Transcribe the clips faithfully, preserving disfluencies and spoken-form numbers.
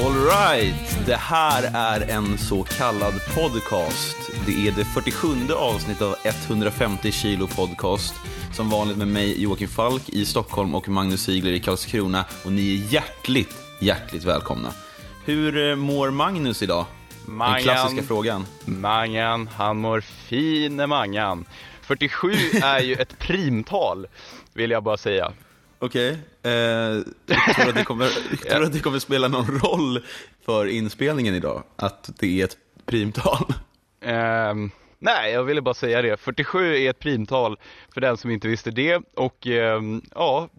All right, det här är en så kallad podcast. Det är det fyrtiosjunde avsnittet av hundrafemtio kilo podcast. Som vanligt med mig Joakim Falk i Stockholm och Magnus Sigler i Karlskrona. Och ni är hjärtligt, hjärtligt välkomna. Hur mår Magnus idag? Mangan, den klassiska frågan. Mangan, han mår fine Mangan. fyrtiosju är ju ett primtal, vill jag bara säga. Okej, okay. eh, tror du att det kommer, tror du att det kommer spela någon roll för inspelningen idag? Att det är ett primtal? Eh, nej, jag ville bara säga det. fyrtiosju är ett primtal för den som inte visste det. Och eh, ja,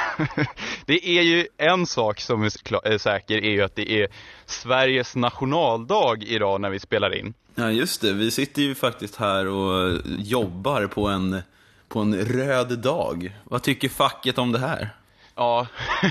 det är ju en sak som är säker, är ju att det är Sveriges nationaldag idag när vi spelar in. Ja, just det. Vi sitter ju faktiskt här och jobbar på en... på en röd dag. Vad tycker facket om det här? Ja.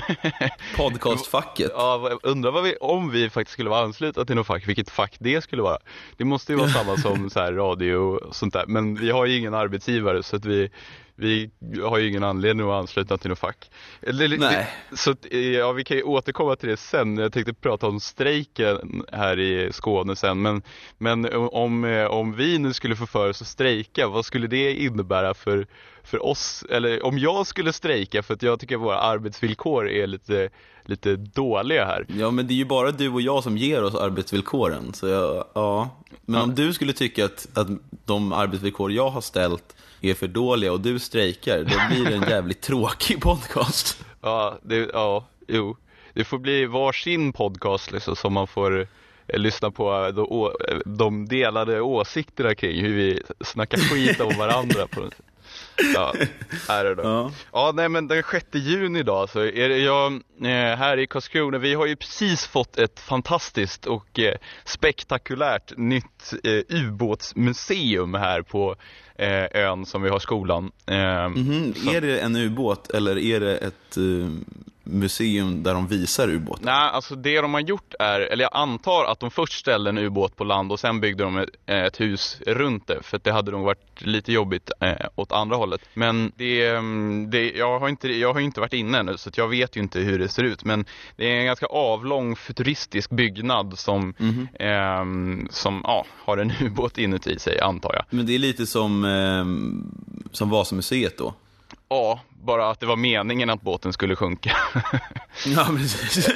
Podcastfacket. Ja, undrar vad vi, om vi faktiskt skulle vara anslutna till något fack, vilket fack det skulle vara. Det måste ju vara samma som så här radio och sånt där. Men vi har ju ingen arbetsgivare, så att vi, vi har ju ingen anledning att ansluta till något fack. Eller, Nej. Det, så att, ja, vi kan ju återkomma till det sen. Jag tänkte prata om strejken här i Skåne sen. Men, men om, om vi nu skulle få för oss att strejka, vad skulle det innebära för, för oss? Eller om jag skulle strejka, för att jag tycker att våra arbetsvillkor är lite, lite dåliga här. Ja, men det är ju bara du och jag som ger oss arbetsvillkoren. Så jag, ja. Men ja. Om du skulle tycka att, att de arbetsvillkor jag har ställt är för dåliga och du strejkar, då blir det en jävligt tråkig podcast. Ja, det, ja, jo. Det får bli varsin podcast liksom, som man får eh, lyssna på de, de delade åsikterna kring hur vi snackar skit om varandra på något sätt. Ja, här är det. Ja. ja, nej men den sjätte juni idag så är det jag eh, här i Karlskrona. Vi har ju precis fått ett fantastiskt och eh, spektakulärt nytt eh, ubåtsmuseum här på eh, ön som vi har skolan. Eh, mm-hmm. Är det en ubåt eller är det ett eh, museum där de visar ubåtar? Nej, alltså det de har gjort är, eller jag antar att de först ställde en ubåt på land och sen byggde de ett, ett hus runt det, för att det hade nog varit lite jobbigt eh, åt andra hållet. Men det, det jag har inte jag har inte varit inne ännu, så att jag vet ju inte hur det ser ut, men det är en ganska avlång futuristisk byggnad som mm-hmm. eh, som ja, har en ubåt inuti sig, antar jag. Men det är lite som eh, som Vasamuseet då. Ja, bara att det var meningen att båten skulle sjunka. Ja, precis.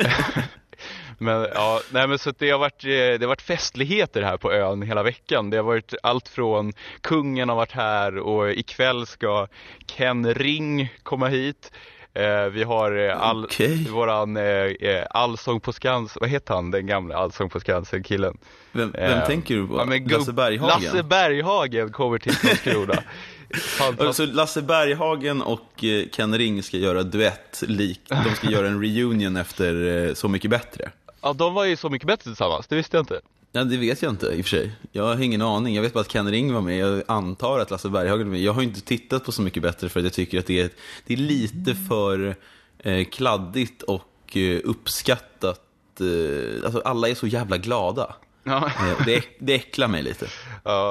Men ja, nej men så att det har varit det har varit festligheter här på ön hela veckan. Det har varit allt från kungen har varit här och ikväll ska Ken Ring komma hit. Eh, vi har all okay. våran eh, Allsång på Skansen, vad heter han, den gamla Allsång på Skansen killen? Vem, vem eh, tänker du på? Ja, men, Lasse Berghagen. Lasse Berghagen kommer till Karlskrona. Så Lasse Berghagen och Ken Ring ska göra duett lik. De ska göra en reunion efter Så mycket bättre. Ja, de var ju Så mycket bättre tillsammans, det visste jag inte. Ja, det vet jag inte i och för sig. Jag har ingen aning, jag vet bara att Ken Ring var med. Jag antar att Lasse Berghagen var med. Jag har inte tittat på Så mycket bättre för att jag tycker att det är, det är lite för eh, kladdigt och eh, uppskattat. eh, Alltså alla är så jävla glada. Ja. Det, det äcklar mig lite. Ja,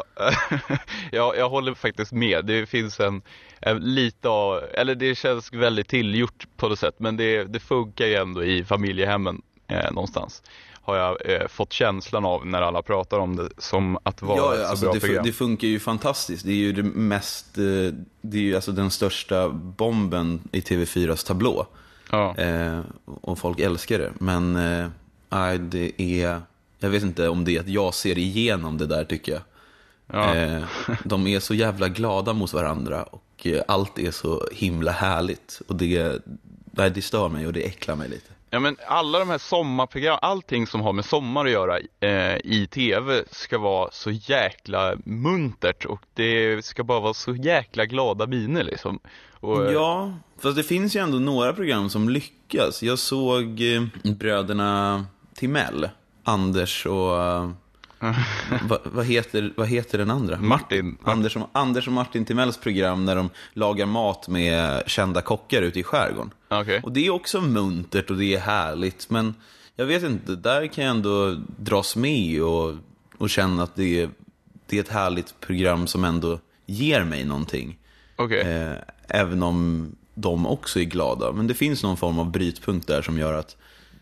jag, jag håller faktiskt med. Det finns en, en lite av, eller det känns väldigt tillgjort på något sätt, men det, det funkar ju ändå i familjehemmen eh, någonstans. Har jag eh, fått känslan av när alla pratar om det som att vara ja, ett så alltså bra det, program. Det funkar ju fantastiskt. Det är ju det mest, eh, det är ju alltså den största bomben i T V fyras tablå. Ja. Eh, och folk älskar det. Men eh, nej, det är... Jag vet inte om det är att jag ser igenom det där, tycker jag. Ja. Eh, de är så jävla glada mot varandra och eh, allt är så himla härligt. Och det, det stör mig och det äcklar mig lite. Ja, men alla de här sommarprogram, allting som har med sommar att göra eh, i tv ska vara så jäkla muntert. Och det ska bara vara så jäkla glada miner liksom. Och, ja, fast det finns ju ändå några program som lyckas. Jag såg eh, bröderna Timell. Anders och uh, vad, vad, heter, vad heter den andra? Martin. Anders och, Anders och Martin Timells program när de lagar mat med kända kockar ute i skärgården. Okay. Och det är också muntert och det är härligt. Men jag vet inte, där kan jag ändå dras med och, och känna att det är, det är ett härligt program som ändå ger mig någonting. Okay. Eh, även om de också är glada. Men det finns någon form av brytpunkt där som gör att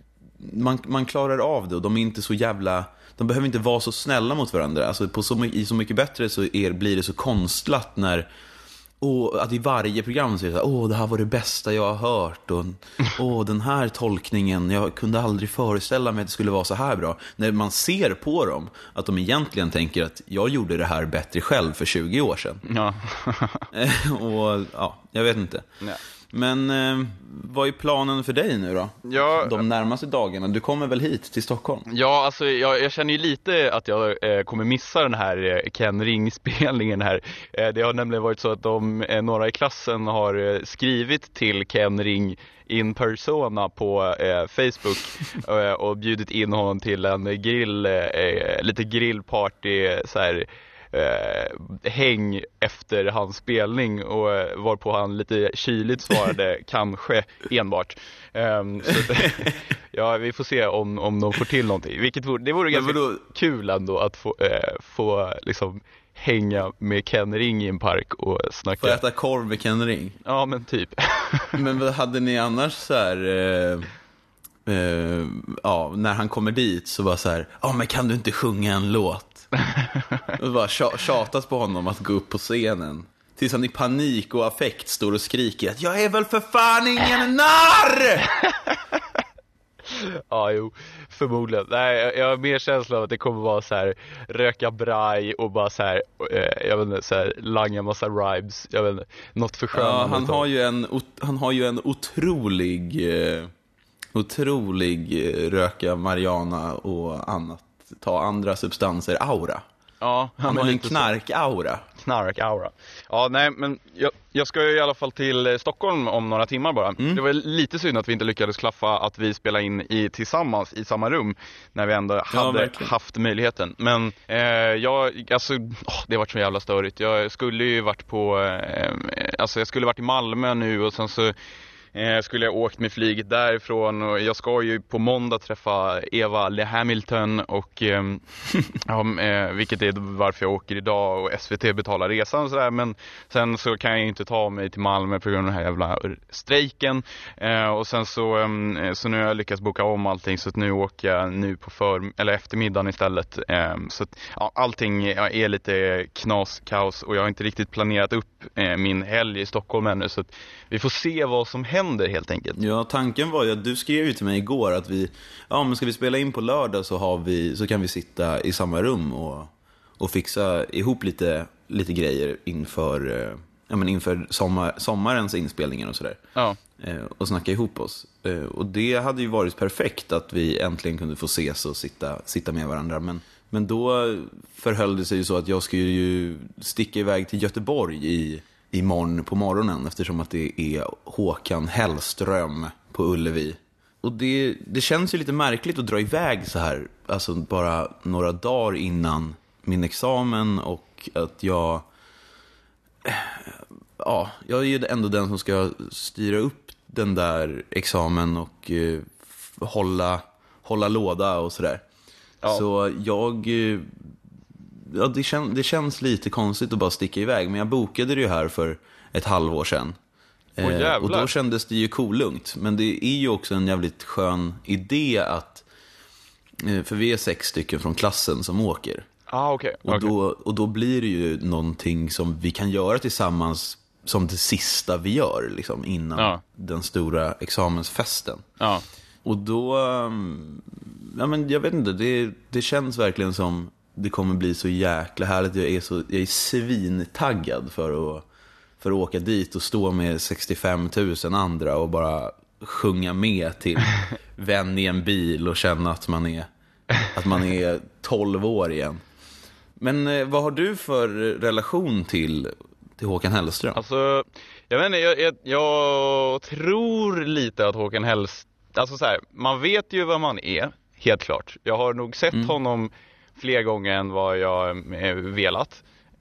man, man klarar av det och de är inte så jävla, de behöver inte vara så snälla mot varandra. Alltså på så, i Så mycket bättre så är, blir det så konstlat när och att i varje program säger så här, åh, det här var det bästa jag har hört och åh, den här tolkningen, jag kunde aldrig föreställa mig att det skulle vara så här bra. När man ser på dem att de egentligen tänker att jag gjorde det här bättre själv för tjugo år sedan. Ja. Och ja, jag vet inte. Ja. Men eh, vad är planen för dig nu då? Ja, De närmaste dagarna, du kommer väl hit till Stockholm? Ja, alltså jag, jag känner ju lite att jag eh, kommer missa den här eh, Ken Ring-spelningen här. Eh, det har nämligen varit så att de, eh, några i klassen har eh, skrivit till Ken Ring in persona på eh, Facebook eh, och bjudit in honom till en grill, eh, lite grillparty så här. Eh, häng efter hans spelning och eh, varpå han lite kyligt svarade kanske enbart. Um, så det, ja, vi får se om, om de får till någonting. Vilket vore, det vore ganska då... kul ändå att få, eh, få liksom hänga med Ken Ring i en park och snacka. Få äta korv med Ken Ring? Ja, men typ. Men vad hade ni annars så här... Eh... Uh, ja, när han kommer dit så var så här, ja, men kan du inte sjunga en låt? Och bara tjatat på honom att gå upp på scenen tills han i panik och affekt står och skriker att jag är väl för fan ingen narr! Ja, jo, förmodligen. Nej, jag, jag har mer känsla av att det kommer vara så här röka braj och bara så här, eh, jag vet inte, så här langa massa rhymes, jag vet inte, något för skönande. Ja, han har ju en han har ju en otrolig eh, otrolig eh, röka marijuana och annat, ta andra substanser aura. Ja, han, han har en knark-aura. Knark-aura. Ja, nej, men jag, jag ska ju i alla fall till Stockholm om några timmar bara. Mm. Det var lite synd att vi inte lyckades klaffa att vi spelar in i, tillsammans i samma rum när vi ändå hade ja, haft möjligheten. Men eh, jag, alltså, åh, det har varit så jävla störigt. Jag skulle ju varit på, eh, alltså jag skulle varit i Malmö nu och sen så Eh, skulle jag åkt med flyget därifrån och jag ska ju på måndag träffa Eva Le Hamilton och eh, ja, eh, vilket är varför jag åker idag och S V T betalar resan och sådär, men sen så kan jag ju inte ta mig till Malmö på grund av den här jävla strejken eh, och sen så, eh, så nu har jag lyckats boka om allting så att nu åker jag nu på för, eller eftermiddagen istället eh, så att ja, allting är lite knas, kaos och jag har inte riktigt planerat upp eh, min helg i Stockholm ännu så att vi får se vad som händer helt enkelt. Ja, tanken var ju att du skrev ju till mig igår att vi, ja men ska vi spela in på lördag så har vi, så kan vi sitta i samma rum och, och fixa ihop lite, lite grejer inför, ja men inför sommar, sommarens inspelningar och sådär. Ja. Och snacka ihop oss. Och det hade ju varit perfekt att vi äntligen kunde få ses och sitta, sitta med varandra. Men, men då förhöll det sig ju så att jag skulle ju sticka iväg till Göteborg i imorgon på morgonen eftersom att det är Håkan Hellström på Ullevi. Och det, det känns ju lite märkligt att dra iväg så här, alltså bara några dagar innan min examen och att jag ja, jag är ju ändå den som ska styra upp den där examen och eh, hålla, hålla låda och sådär. Ja. Så jag ja, det, kän, det känns lite konstigt att bara sticka iväg. Men jag bokade det ju här för ett halvår sedan. Åh, eh, och då kändes det ju kolugnt. Men det är ju också en jävligt skön idé att eh, för vi är sex stycken från klassen som åker. Ah, okay. Och, okay. då, och då blir det ju någonting som vi kan göra tillsammans som det sista vi gör liksom, innan ja. den stora examensfesten. Ja. Och då ja, men jag vet inte, det, det känns verkligen som det kommer bli så jäkla härligt. Jag är, så, jag är svintaggad för att, för att åka dit och stå med sextiofem tusen andra och bara sjunga med till vän i en bil och känna att man är, att man är tolv år igen. Men eh, vad har du för relation till, till Håkan Hellström? Alltså, jag vet inte, jag, jag, jag tror lite att Håkan Hellström, alltså så här, man vet ju vad man är, helt klart. Jag har nog sett mm. honom fler gånger än vad jag eh, velat.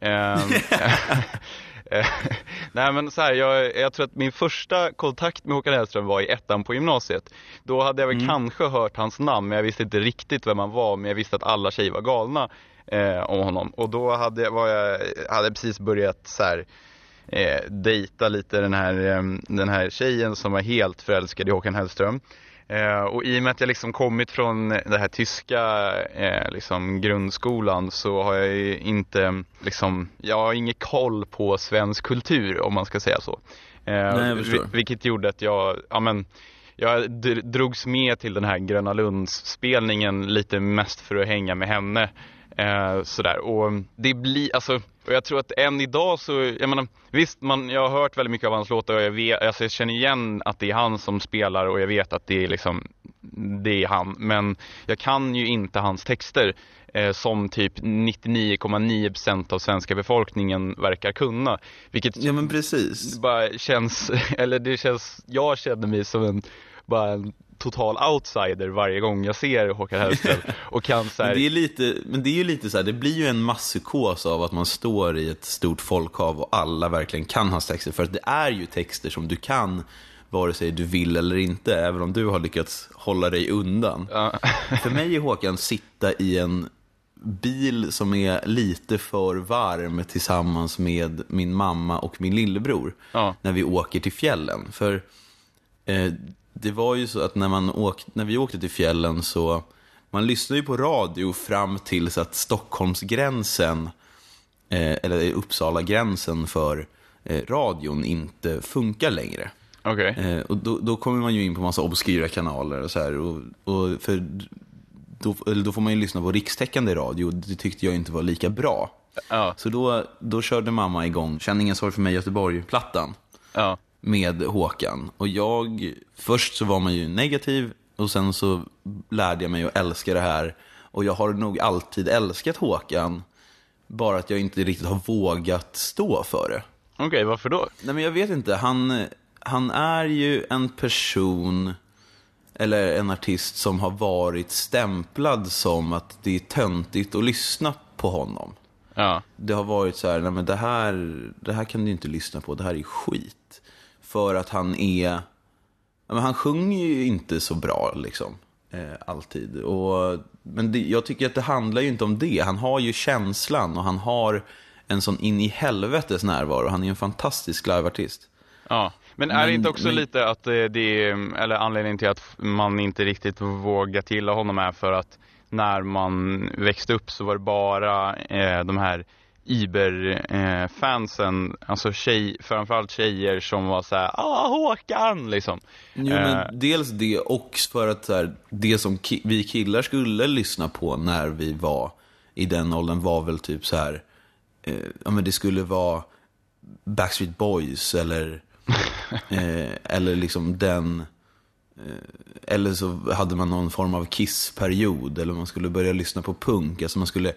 Nej, men så här, jag, jag tror att min första kontakt med Håkan Hellström var i ettan på gymnasiet. Då hade jag väl mm. kanske hört hans namn, men jag visste inte riktigt vem han var. Men jag visste att alla tjejer var galna eh, om honom. Och då hade, var jag, hade jag precis börjat så här, eh, dejta lite den här, eh, den här tjejen som var helt förälskad i Håkan Hellström. Eh, och i och med att jag liksom kommit från det här tyska eh, liksom grundskolan så har jag ju inte liksom, jag har ingen koll på svensk kultur om man ska säga så. Eh, Nej, jag förstår. vil- vilket gjorde att jag, ja men jag d- drogs med till den här Gröna Lunds-spelningen lite mest för att hänga med henne. Eh, sådär. Och det blir, alltså, och jag tror att än idag så, jag menar, visst, man, jag har hört väldigt mycket av hans låtar och jag, vet, alltså jag känner igen att det är han som spelar och jag vet att det är liksom, det är han. Men jag kan ju inte hans texter eh, som typ nittionio komma nio procent av svenska befolkningen verkar kunna. Vilket Ja, men precis. bara känns, eller det känns, jag känner mig som en, bara en total outsider varje gång jag ser Håkan Hellström och kan så här... men det är lite, men det är ju lite så här, det blir ju en masspsykos av att man står i ett stort folkhav och alla verkligen kan hans texter, för att det är ju texter som du kan vare sig du vill eller inte, även om du har lyckats hålla dig undan. Ja. För mig är Håkan sitta i en bil som är lite för varm tillsammans med min mamma och min lillebror Ja. när vi åker till fjällen. För eh, det var ju så att när, man åk, när vi åkte till fjällen så man lyssnade ju på radio fram till så att Stockholmsgränsen eh, eller Uppsala-gränsen för eh, radion inte funkar längre. Okej. Eh, och då, då kommer man ju in på massa obskyra kanaler och så här, och, och för då, eller då får man ju lyssna på rikstäckande radio, och det tyckte jag inte var lika bra. Ja. Så då, då körde mamma igång Känn ingen sorg för mig Göteborg-plattan Ja. med Håkan. Och jag, först så var man ju negativ, och sen så lärde jag mig att älska det här. Och jag har nog alltid älskat Håkan, bara att jag inte riktigt har vågat stå för det. Okej, varför då? Nej, men jag vet inte, han, han är ju en person eller en artist som har varit stämplad som att det är töntigt att lyssna på honom. Ja. Det har varit så här, nej men det här, det här kan du inte lyssna på, det här är skit. För att han är, ja, men han sjunger ju inte så bra liksom, eh, alltid. Och, men det, jag tycker att det handlar ju inte om det. Han har ju känslan och han har en sån in i helvetes närvaro. Han är en fantastisk liveartist. Ja. Men är Men- det inte också men- lite att eh, det är, eller anledningen till att man inte riktigt vågar gilla honom är för att när man växte upp så var det bara eh, de här Iber-fansen, eh, alltså tjej, framförallt tjejer som var så här, ah Håkan liksom. Jo, Eh. men dels det, och för att så här, det som ki- vi killar skulle lyssna på när vi var i den åldern var väl typ så här, eh, ja men det skulle vara Backstreet Boys eller eh, eller liksom den eh, eller så hade man någon form av Kiss-period, eller man skulle börja lyssna på punk, alltså man skulle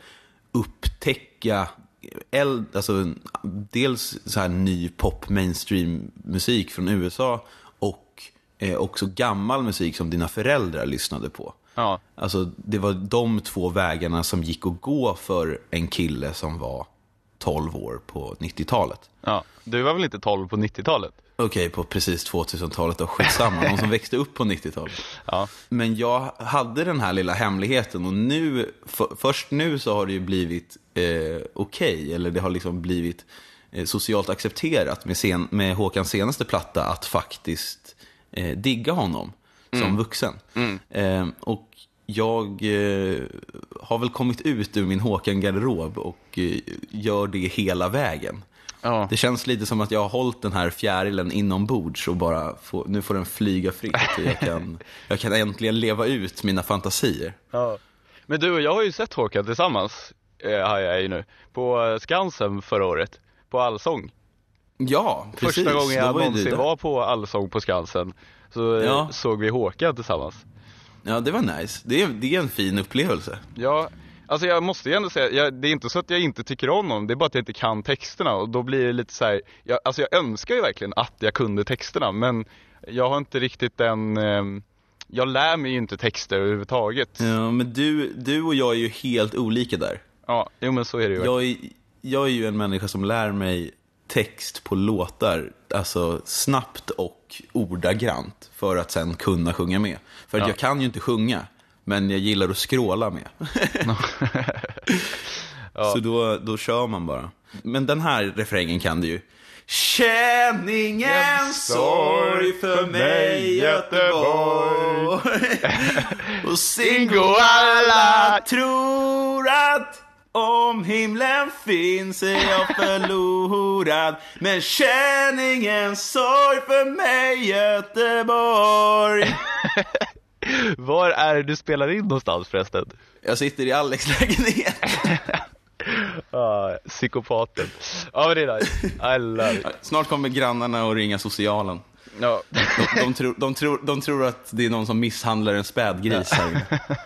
upptäcka eld, alltså dels så här ny pop mainstream musik från U S A och eh, också gammal musik som dina föräldrar lyssnade på. Ja. Alltså det var de två vägarna som gick att gå för en kille som var tolv år på nittiotalet. Ja. Du var väl inte tolv på nittiotalet? Okej, på precis tvåtusentalet och skitsamma, någon som växte upp på nittiotalet. Ja. Men jag hade den här lilla hemligheten, och nu, för, först nu så har det ju blivit eh, okej, okay, eller det har liksom blivit eh, socialt accepterat med, sen, med Håkans senaste platta att faktiskt eh, digga honom som Mm. vuxen. Mm. Eh, och jag eh, har väl kommit ut ur min Håkan-garderob och eh, gör det hela vägen. Ja. Det känns lite som att jag har hållit den här fjärilen inombords och bara får, nu får den flyga fritt. Och jag, kan, jag kan äntligen leva ut mina fantasier. Ja. Men du och jag har ju sett Håkan tillsammans, eh, har jag ju nu, på Skansen förra året, på Allsång. Ja, precis. Första gången Då jag var ju du någonsin där. var på Allsång på Skansen så eh, Ja. såg vi Håkan tillsammans. Ja, det var nice. Det är, det är en fin upplevelse. Ja, alltså jag måste ju ändå säga, jag, det är inte så att jag inte tycker om honom, det är bara att jag inte kan texterna och då blir det lite så här, jag, alltså jag önskar ju verkligen att jag kunde texterna, men jag har inte riktigt den, eh, jag lär mig ju inte texter överhuvudtaget. Ja, men du, du och jag är ju helt olika där. Ja, jo men så är det ju. Jag är, jag är ju en människa som lär mig text på låtar, alltså snabbt och ordagrant, för att sen kunna sjunga med. För att Ja. jag kan ju inte sjunga, men jag gillar att skråla med. Ja. Så då, då kör man bara. Men den här refrängen kan du ju. Känn ingen sorg för mig Göteborg. Och Singo alla tror att om himlen finns är jag förlorad. Men känn ingen sorg för mig Göteborg. Var är det du spelar in någonstans förresten? Jag sitter i Alex lägenhet. Ah, psykopaten. Ja, men det är nice. I love it. Snart kommer grannarna och ringa socialen. Ja. De, de, tror, de, tror, de tror att det är någon som misshandlar en spädgris här.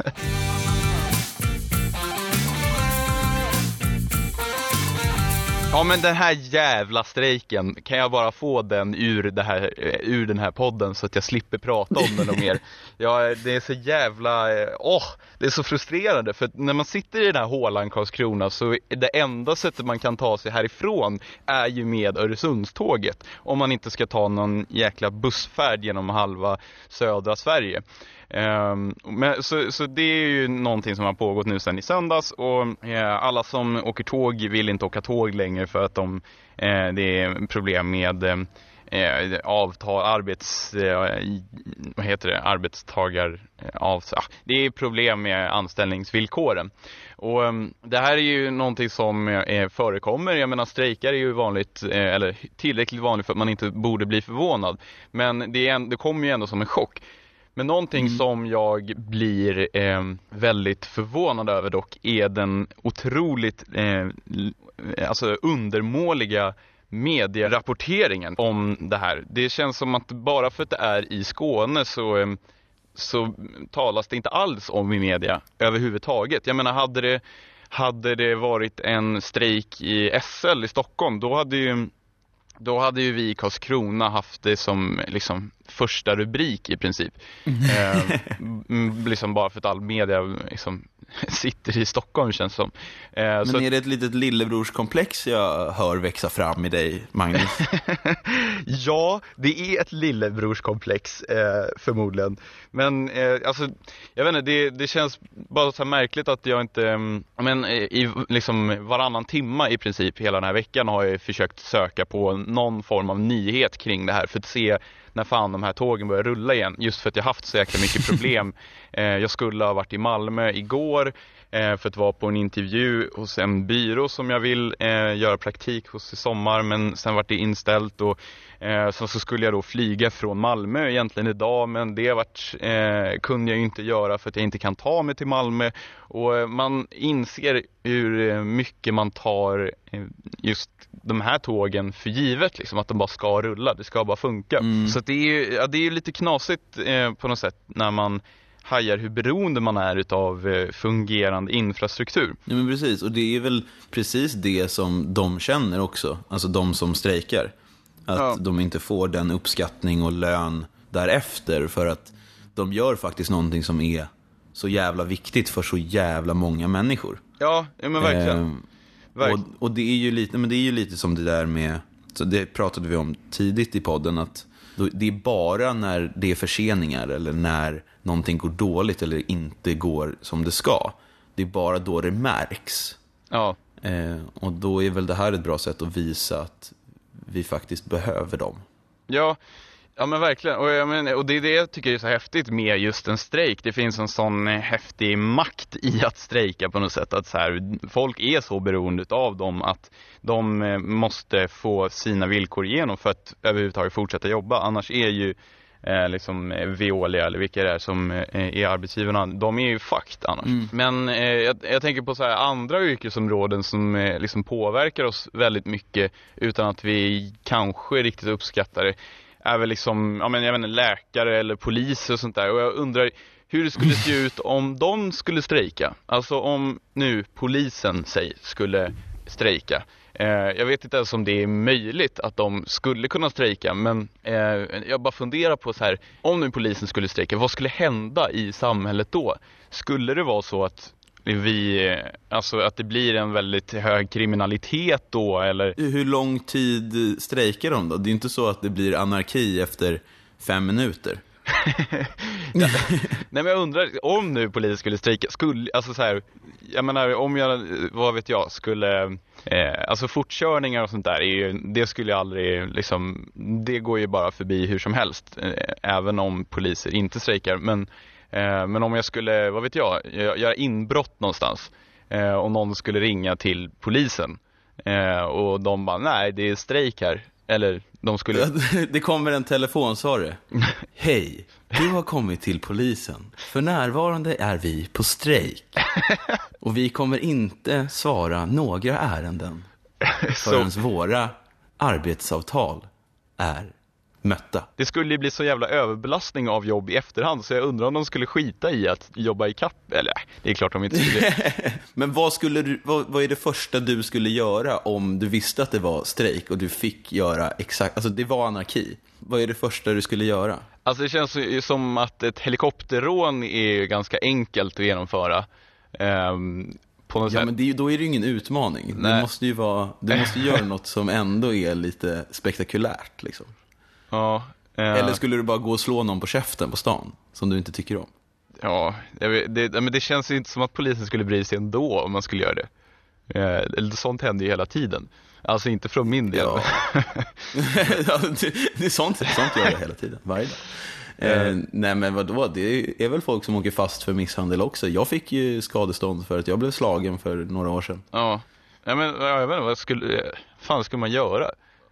Ja, men den här jävla strejken, kan jag bara få den ur, det här, ur den här podden så att jag slipper prata om den och mer. Ja, det är så jävla... Åh, det är så frustrerande. För när man sitter i den här hålan Karlskrona så är det enda sättet man kan ta sig härifrån är ju med Öresundståget. Om man inte ska ta någon jäkla bussfärd genom halva södra Sverige. Um, men, så, så det är ju någonting som har pågått nu sedan i söndags. Och eh, alla som åker tåg vill inte åka tåg längre för att de, eh, det är problem med eh, avtal, arbets, eh, vad heter det, arbetstagar av, ah, det är problem med anställningsvillkoren. Och um, det här är ju någonting som eh, förekommer. Jag menar, strejkar är ju vanligt, eh, eller tillräckligt vanligt för att man inte borde bli förvånad. Men det, är en, det kommer ju ändå som en chock. Men någonting mm. som jag blir eh, väldigt förvånad över dock är den otroligt eh, alltså undermåliga medierapporteringen om det här. Det känns som att bara för att det är i Skåne så, eh, så talas det inte alls om i media överhuvudtaget. Jag menar, hade det, hade det varit en strejk i S L i Stockholm, då hade ju Då hade ju vi i Karlskrona haft det som liksom första rubrik i princip. eh, liksom bara för att all media liksom sitter i Stockholm, känns som. Eh, Men så är det ett litet lillebrorskomplex jag hör växa fram i dig, Magnus? Ja, det är ett lillebrorskomplex eh, förmodligen. Men eh, alltså, jag vet inte, det, det känns bara så här märkligt att jag inte, men i liksom varannan timma i princip hela den här veckan har jag försökt söka på någon form av nyhet kring det här för att se när fan de här tågen börjar rulla igen. Just för att jag haft så jäkla mycket problem. eh, jag skulle ha varit i Malmö igår eh, för att vara på en intervju hos en byrå som jag vill eh, göra praktik hos i sommar, men sen var det inställt och eh, så, så skulle jag då flyga från Malmö egentligen idag, men det vart, eh, kunde jag ju inte göra för att jag inte kan ta mig till Malmö. Och eh, man inser hur mycket man tar eh, just de här tågen för givet, liksom, att de bara ska rulla, det ska bara funka. Mm. Så det är ju ja, det är ju lite knasigt eh, på något sätt när man hajar hur beroende man är utav eh, fungerande infrastruktur. Ja, men precis, och det är väl precis det som de känner också, alltså de som strejkar, att ja. de inte får den uppskattning och lön därefter för att de gör faktiskt någonting som är så jävla viktigt för så jävla många människor. Ja, ja men verkligen. Eh, Och, och det är ju lite, men det är ju lite som det där med, så det pratade vi om tidigt i podden, att det är bara när det är förseningar eller när någonting går dåligt eller inte går som det ska, det är bara då det märks. Ja. Eh, och då är väl det här ett bra sätt att visa att vi faktiskt behöver dem. Ja. Ja men verkligen, och, jag men, och det är det jag tycker är så häftigt med just en strejk. Det finns en sån häftig makt i att strejka på något sätt, att så här, folk är så beroende av dem att de måste få sina villkor igenom för att överhuvudtaget fortsätta jobba. Annars är ju eh, liksom Veolia eller vilka det är som eh, är arbetsgivarna, de är ju fucked annars. Mm. Men eh, jag, jag tänker på så här andra yrkesområden som eh, liksom påverkar oss väldigt mycket utan att vi kanske riktigt uppskattar det. Är väl liksom, ja men jag vet inte, läkare eller poliser och sånt där. Och jag undrar hur det skulle se ut om de skulle strejka. Alltså om nu polisen säg, skulle strejka. Eh, jag vet inte ens om det är möjligt att de skulle kunna strejka. Men eh, jag bara funderar på så här, om nu polisen skulle strejka, vad skulle hända i samhället då? Skulle det vara så att vi, alltså att det blir en väldigt hög kriminalitet då, eller? Hur lång tid strejkar de då? Det är inte så att det blir anarki efter fem minuter. Ja. Nej, men jag undrar, om nu polisen skulle strejka, skulle, alltså så här, jag menar, om jag, vad vet jag, skulle, eh, alltså fortkörningar och sånt där, är ju, det skulle jag aldrig, liksom, det går ju bara förbi hur som helst, eh, även om poliser inte strejkar, men, eh, men om jag skulle, vad vet jag, göra inbrott någonstans, eh, och någon skulle ringa till polisen, eh, och de bara, nej, det är strejk här. Eller de skulle... Det kommer en telefonsvarare. Hej, du har kommit till polisen. För närvarande är vi på strejk. Och vi kommer inte svara några ärenden förrän så... våra arbetsavtal är mötta. Det skulle ju bli så jävla överbelastning av jobb i efterhand, så jag undrar om de skulle skita i att jobba i kapp. Eller, det är klart de inte skulle. Men vad, skulle du, vad, vad är det första du skulle göra om du visste att det var strejk och du fick göra exakt, alltså det var anarki. Vad är det första du skulle göra? Alltså det känns ju som att ett helikopterrån är ganska enkelt att genomföra. Um, på något ja, sätt. men det är, då är det ju ingen utmaning. Nej. Det måste ju vara, du måste göra något som ändå är lite spektakulärt liksom. Ja, eh, eller skulle du bara gå och slå någon på käften på stan som du inte tycker om? Ja, jag vet, det, men det känns ju inte som att polisen skulle bry sig ändå om man skulle göra det. Eh, eller sånt händer ju hela tiden. Alltså inte från min del. Ja. Ja, det, det är sånt, sånt gör jag hela tiden, varje dag. Eh, nej men vadå, det är väl folk som åker fast för misshandel också. Jag fick ju skadestånd för att jag blev slagen för några år sedan. Ja, ja men jag vet inte, vad skulle, fan skulle man göra?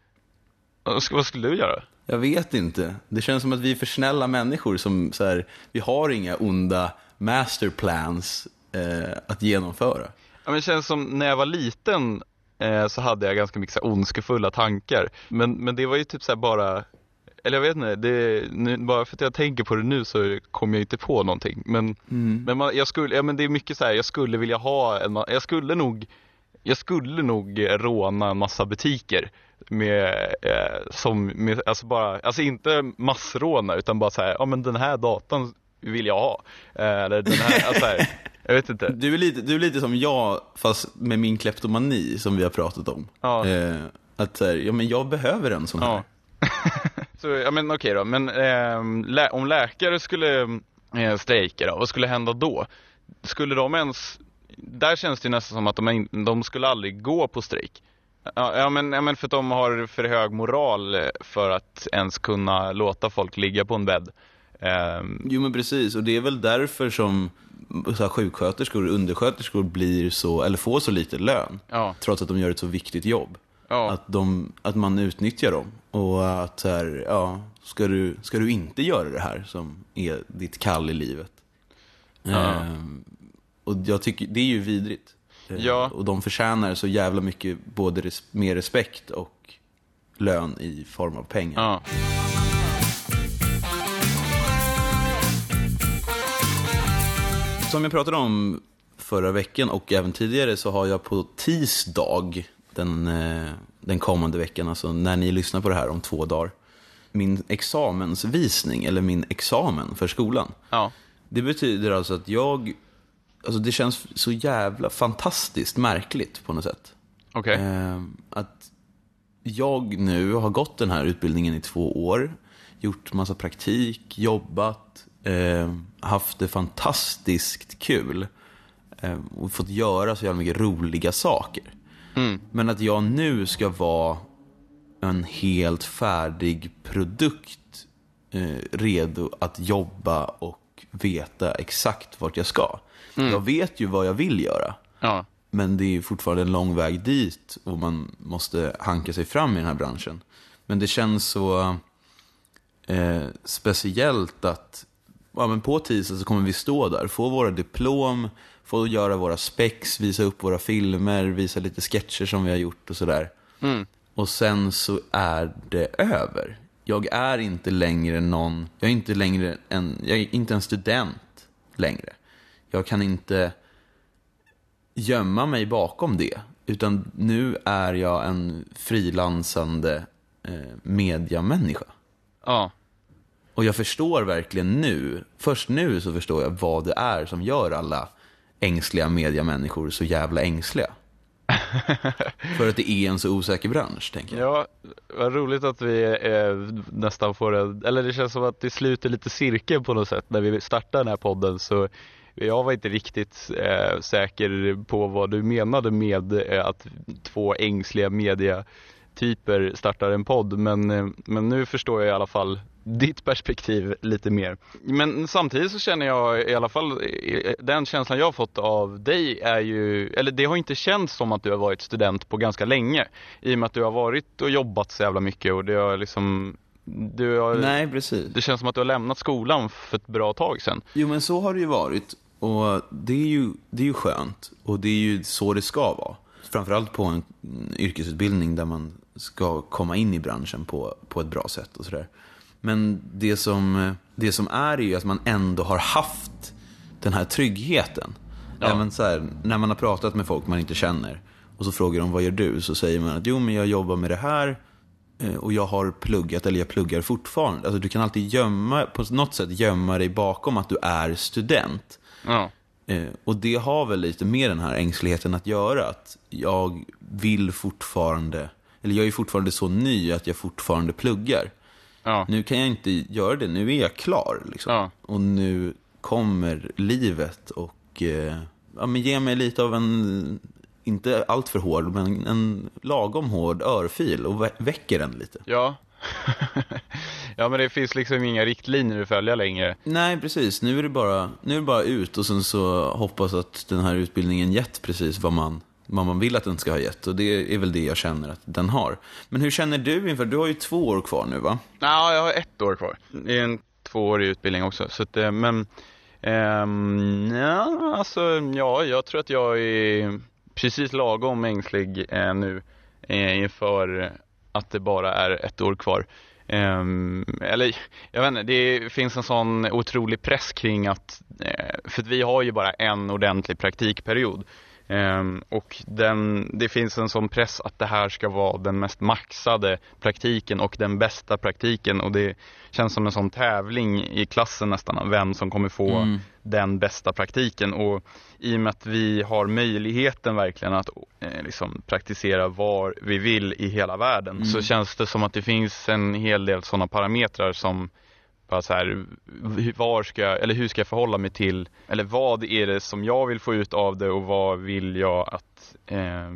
Vad skulle du göra? Jag vet inte. Det känns som att vi är för snälla människor som så här, vi har inga onda masterplans eh, att genomföra. Ja, men det känns som när jag var liten eh, så hade jag ganska mycket så här ondskefulla tankar. Men, men det var ju typ så här bara, eller jag vet inte, det, nu, bara för att jag tänker på det nu så kommer jag inte på någonting. Men, mm. men man, jag skulle, ja, men det är mycket så här, jag skulle vilja ha en, jag skulle nog, jag skulle nog råna en massa butiker. Med, eh, som, med, alltså bara, alltså inte massråna utan bara så här, ja men den här datan vill jag ha, eh, eller den här, alltså här, jag vet inte. Du är lite, du är lite som jag fast med min kleptomani som vi har pratat om. Ja. Eh, att så här, ja men jag behöver en sån här. Ja. Så ja men okej då, men eh, lä- om läkare skulle eh, strejka då, vad skulle hända då? Skulle de ens, där känns det nästan som att de, de skulle aldrig gå på strejk. Ja, ja, men, ja, men för att de har för hög moral för att ens kunna låta folk ligga på en bädd. Um... Jo, men precis. Och det är väl därför som så här, sjuksköterskor och undersköterskor blir så, eller får så lite lön. Ja. Trots att de gör ett så viktigt jobb. Ja. Att, de, att man utnyttjar dem. Och att så här, ja, ska du, ska du inte göra det här som är ditt kall i livet? Ja. Um, och jag tycker, det är ju vidrigt. Ja. Och de förtjänar så jävla mycket både res- mer respekt och lön i form av pengar. Ja. Som jag pratade om förra veckan och även tidigare så har jag på tisdag den, den kommande veckan, alltså när ni lyssnar på det här om två dagar, min examensvisning eller min examen för skolan. Ja. Det betyder alltså att jag, alltså det känns så jävla fantastiskt märkligt på något sätt. Okej. Okay. Eh, att jag nu har gått den här utbildningen i två år, gjort massa praktik, jobbat, eh, haft det fantastiskt kul eh, och fått göra så jävla mycket roliga saker. Mm. Men att jag nu ska vara en helt färdig produkt eh, redo att jobba och veta exakt vart jag ska. Mm. Jag vet ju vad jag vill göra. Ja. Men det är fortfarande en lång väg dit och man måste hanka sig fram i den här branschen. Men det känns så eh, speciellt att ja, men på tisdag så kommer vi stå där, få våra diplom, få göra våra specs, visa upp våra filmer, visa lite sketcher som vi har gjort och sådär. Mm. Och sen så är det över. Jag är inte längre någon, jag är inte längre en, jag är inte en student längre. Jag kan inte gömma mig bakom det, utan nu är jag en frilansande eh, mediamänniska. Ja. Och jag förstår verkligen nu, först nu så förstår jag vad det är som gör alla ängsliga mediamänniskor så jävla ängsliga. För att det är en så osäker bransch, tänker jag. Ja, vad roligt att vi eh, nästan får en, eller det känns som att det sluter lite cirkel på något sätt. När vi startar den här podden så jag var inte riktigt eh, säker på vad du menade med eh, att två ängsliga mediatyper startar en podd. Men, eh, men nu förstår jag i alla fall ditt perspektiv lite mer. Men samtidigt så känner jag i alla fall, den känslan jag har fått av dig är ju, eller det har inte känts som att du har varit student på ganska länge. I och med att du har varit och jobbat så jävla mycket och det har liksom... Du har, Nej, precis. Det känns som att du har lämnat skolan för ett bra tag sedan. Jo, men så har det ju varit. Och det är ju, det är ju skönt. Och det är ju så det ska vara. Framförallt på en yrkesutbildning där man ska komma in i branschen på, på ett bra sätt och sådär. Men det som, det som är, är ju att man ändå har haft den här tryggheten. Ja. Även så här, när man har pratat med folk man inte känner och så frågar de vad gör du, så säger man att jo, men jag jobbar med det här och jag har pluggat, eller jag pluggar fortfarande. Alltså du kan alltid gömma, på något sätt gömma dig bakom att du är student. Ja. Och det har väl lite med den här ängsligheten att göra, att jag vill fortfarande, eller jag är fortfarande så ny att jag fortfarande pluggar. Ja. Nu kan jag inte göra det, nu är jag klar liksom. Ja. Och nu kommer livet och eh, ja, men ge mig lite av en, inte allt för hård, men en lagom hård örfil och vä- väcker den lite. Ja. Ja, men det finns liksom inga riktlinjer att följa längre. Nej, precis. Nu är det bara, nu är det bara ut och sen så hoppas att den här utbildningen gett precis vad man vad man vill att den ska ha gett. Och det är väl det jag känner att den har. Men hur känner du inför? Du har ju två år kvar nu, va? Ja, jag har ett år kvar. Det är en tvåårig utbildning också. Så att, men ähm, ja, alltså, ja, jag tror att jag är precis lagom ängslig äh, nu äh, inför att det bara är ett år kvar. Um, eller jag vet inte, det finns en sån otrolig press kring att, äh, för att vi har ju bara en ordentlig praktikperiod. Um, och den, det finns en sån press att det här ska vara den mest maxade praktiken och den bästa praktiken, och det känns som en sån tävling i klassen nästan av vem som kommer få mm. den bästa praktiken. Och i och med att vi har möjligheten verkligen att eh, liksom praktisera var vi vill i hela världen, mm. så känns det som att det finns en hel del såna parametrar som bara så här, var ska jag, eller hur ska jag förhålla mig till, eller vad är det som jag vill få ut av det och vad vill jag att eh,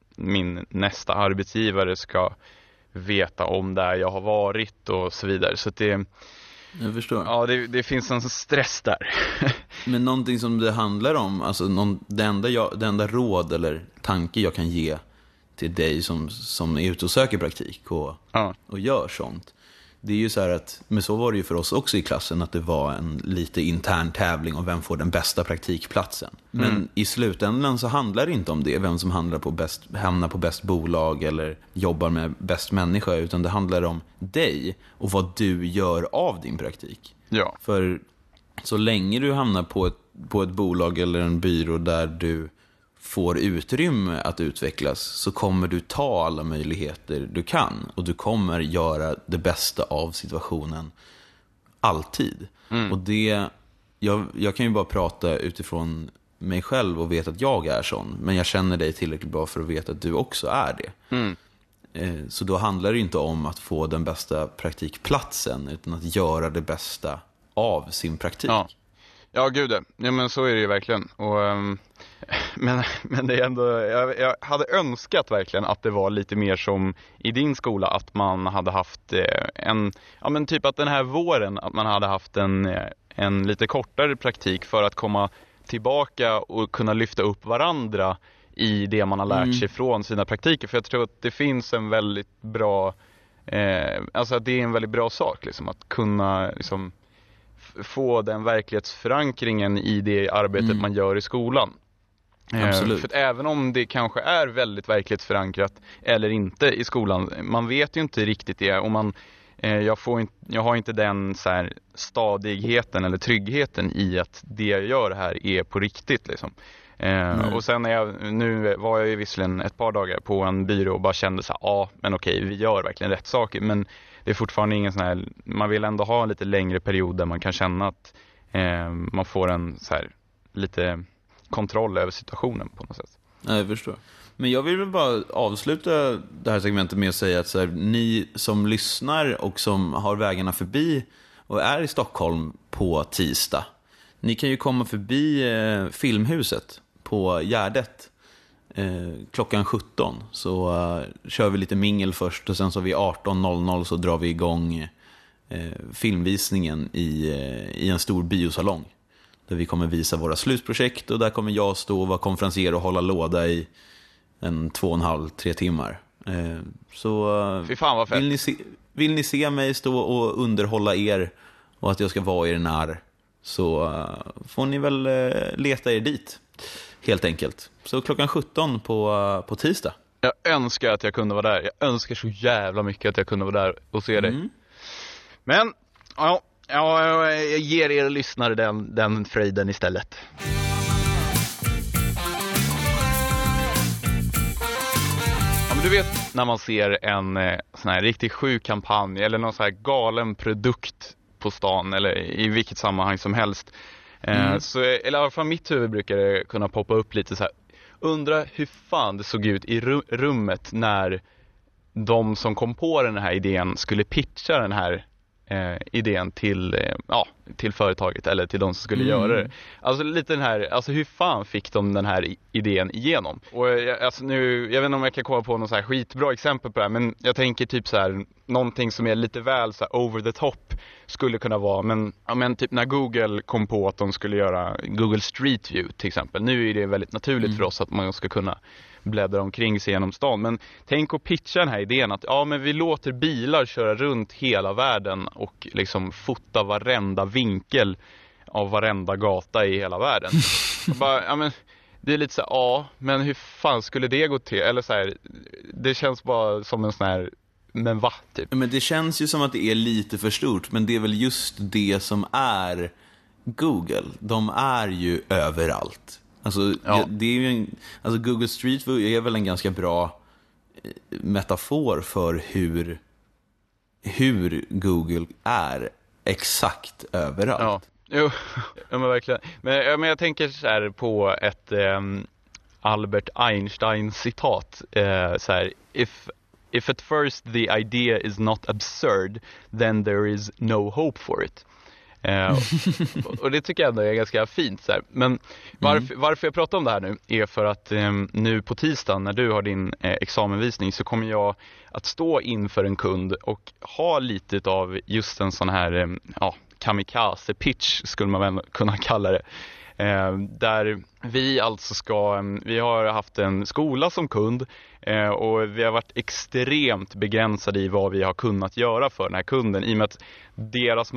min nästa arbetsgivare ska veta om där jag har varit och så vidare. Så att det, jag förstår. Ja, det, det finns en stress där. Men någonting som det handlar om, alltså någon, det, enda jag, det enda råd eller tanke jag kan ge till dig som, som är ute och söker praktik och, ja. och gör sånt. Det är ju så här att, men så var det ju för oss också i klassen, att det var en lite intern tävling om vem får den bästa praktikplatsen. Men mm. i slutändan så handlar det inte om det, vem som handlar på bäst, hamnar på bäst bolag eller jobbar med bäst människa, utan det handlar om dig och vad du gör av din praktik. Ja. För så länge du hamnar på ett, på ett bolag eller en byrå där du får utrymme att utvecklas, så kommer du ta alla möjligheter du kan och du kommer göra det bästa av situationen alltid. Mm. Och det jag, jag kan ju bara prata utifrån mig själv och veta att jag är sån, men jag känner dig tillräckligt bra för att veta att du också är det. Mm. Så då handlar det inte om att få den bästa praktikplatsen, utan att göra det bästa av sin praktik. Ja, ja gud, ja, men så är det ju verkligen. Och um... Men, men det är ändå, jag, jag hade önskat verkligen att det var lite mer som i din skola, att man hade haft en, ja men typ att den här våren, att man hade haft en, en lite kortare praktik för att komma tillbaka och kunna lyfta upp varandra i det man har lärt mm. sig från sina praktiker. För jag tror att det finns en väldigt bra, eh, alltså att det är en väldigt bra sak liksom, att kunna liksom få den verklighetsförankringen i det arbetet mm. man gör i skolan. Absolut. För att även om det kanske är väldigt verklighetsförankrat eller inte i skolan, man vet ju inte riktigt det, och man, eh, jag, får inte, jag har inte den så här stadigheten eller tryggheten i att det jag gör här är på riktigt liksom. Eh, och sen är jag, nu var jag ju visserligen ett par dagar på en byrå och bara kände så här, ja men okej, vi gör verkligen rätt saker, men det är fortfarande ingen sån här, man vill ändå ha en lite längre period där man kan känna att eh, man får en så här lite kontroll över situationen på något sätt. Ja, jag förstår. Men jag vill väl bara avsluta det här segmentet med att säga att så här, ni som lyssnar och som har vägarna förbi och är i Stockholm på tisdag, ni kan ju komma förbi eh, Filmhuset på Gärdet eh, klockan sjutton. Så eh, kör vi lite mingel först och sen så vid arton noll noll så drar vi igång eh, filmvisningen i, eh, i en stor biosalong. Där vi kommer visa våra slutprojekt och där kommer jag stå och vara konferenser och hålla låda i en två och en halv, tre timmar. Eh, så Fy fan vad fett. Vill ni, se, vill ni se mig stå och underhålla er och att jag ska vara er när, så uh, får ni väl uh, leta er dit helt enkelt. Så klockan sjutton på, uh, på tisdag. Jag önskar att jag kunde vara där. Jag önskar så jävla mycket att jag kunde vara där och se dig. Mm. Men ja, ja, jag ger er lyssnare den, den fröjden istället. Ja, men du vet när man ser en eh, sån här riktigt sjuk kampanj eller någon sån här galen produkt på stan eller i vilket sammanhang som helst. Mm. Eh, så, eller i alla fall mitt huvud brukar det kunna poppa upp lite så här. Undra hur fan det såg ut i ru- rummet när de som kom på den här idén skulle pitcha den här eh, idén till, eh, ja, till företaget eller till de som skulle mm. göra det. Alltså lite den här, alltså hur fan fick de den här idén igenom? Och jag, alltså nu, jag vet inte om jag kan komma på någon så här skitbra exempel på det här, men jag tänker typ så här, någonting som är lite väl så här over the top skulle kunna vara, men, ja, men typ när Google kom på att de skulle göra Google Street View till exempel. Nu är det väldigt naturligt mm. för oss att man ska kunna bläddra omkring sig genom stan. Men tänk att pitcha den här idén att ja, men vi låter bilar köra runt hela världen och liksom fota varenda vinkel av varenda gata i hela världen. Bara, ja, men det är lite så här, ja, men hur fan skulle det gå till? Eller så här, det känns bara som en sån här, men va, typ. Men det känns ju som att det är lite för stort, men det är väl just det som är Google. De är ju överallt. Alltså, ja. det är ju en, alltså Google Street View är väl en ganska bra metafor för hur hur Google är exakt överallt. Ja, jo, ja men verkligen. Men, ja, men jag tänker så här på ett um, Albert Einstein citat uh, så här, if if at first the idea is not absurd, then there is no hope for it. Uh, och, och det tycker jag ändå är ganska fint så här. Men varför, mm. varför jag pratar om det här nu är för att um, nu på tisdagen när du har din eh, examenvisning så kommer jag att stå inför en kund och ha lite av just en sån här um, ja, kamikaze pitch skulle man väl kunna kalla det. Eh, där vi alltså ska, vi har haft en skola som kund eh, och vi har varit extremt begränsade i vad vi har kunnat göra för den här kunden i och med att deras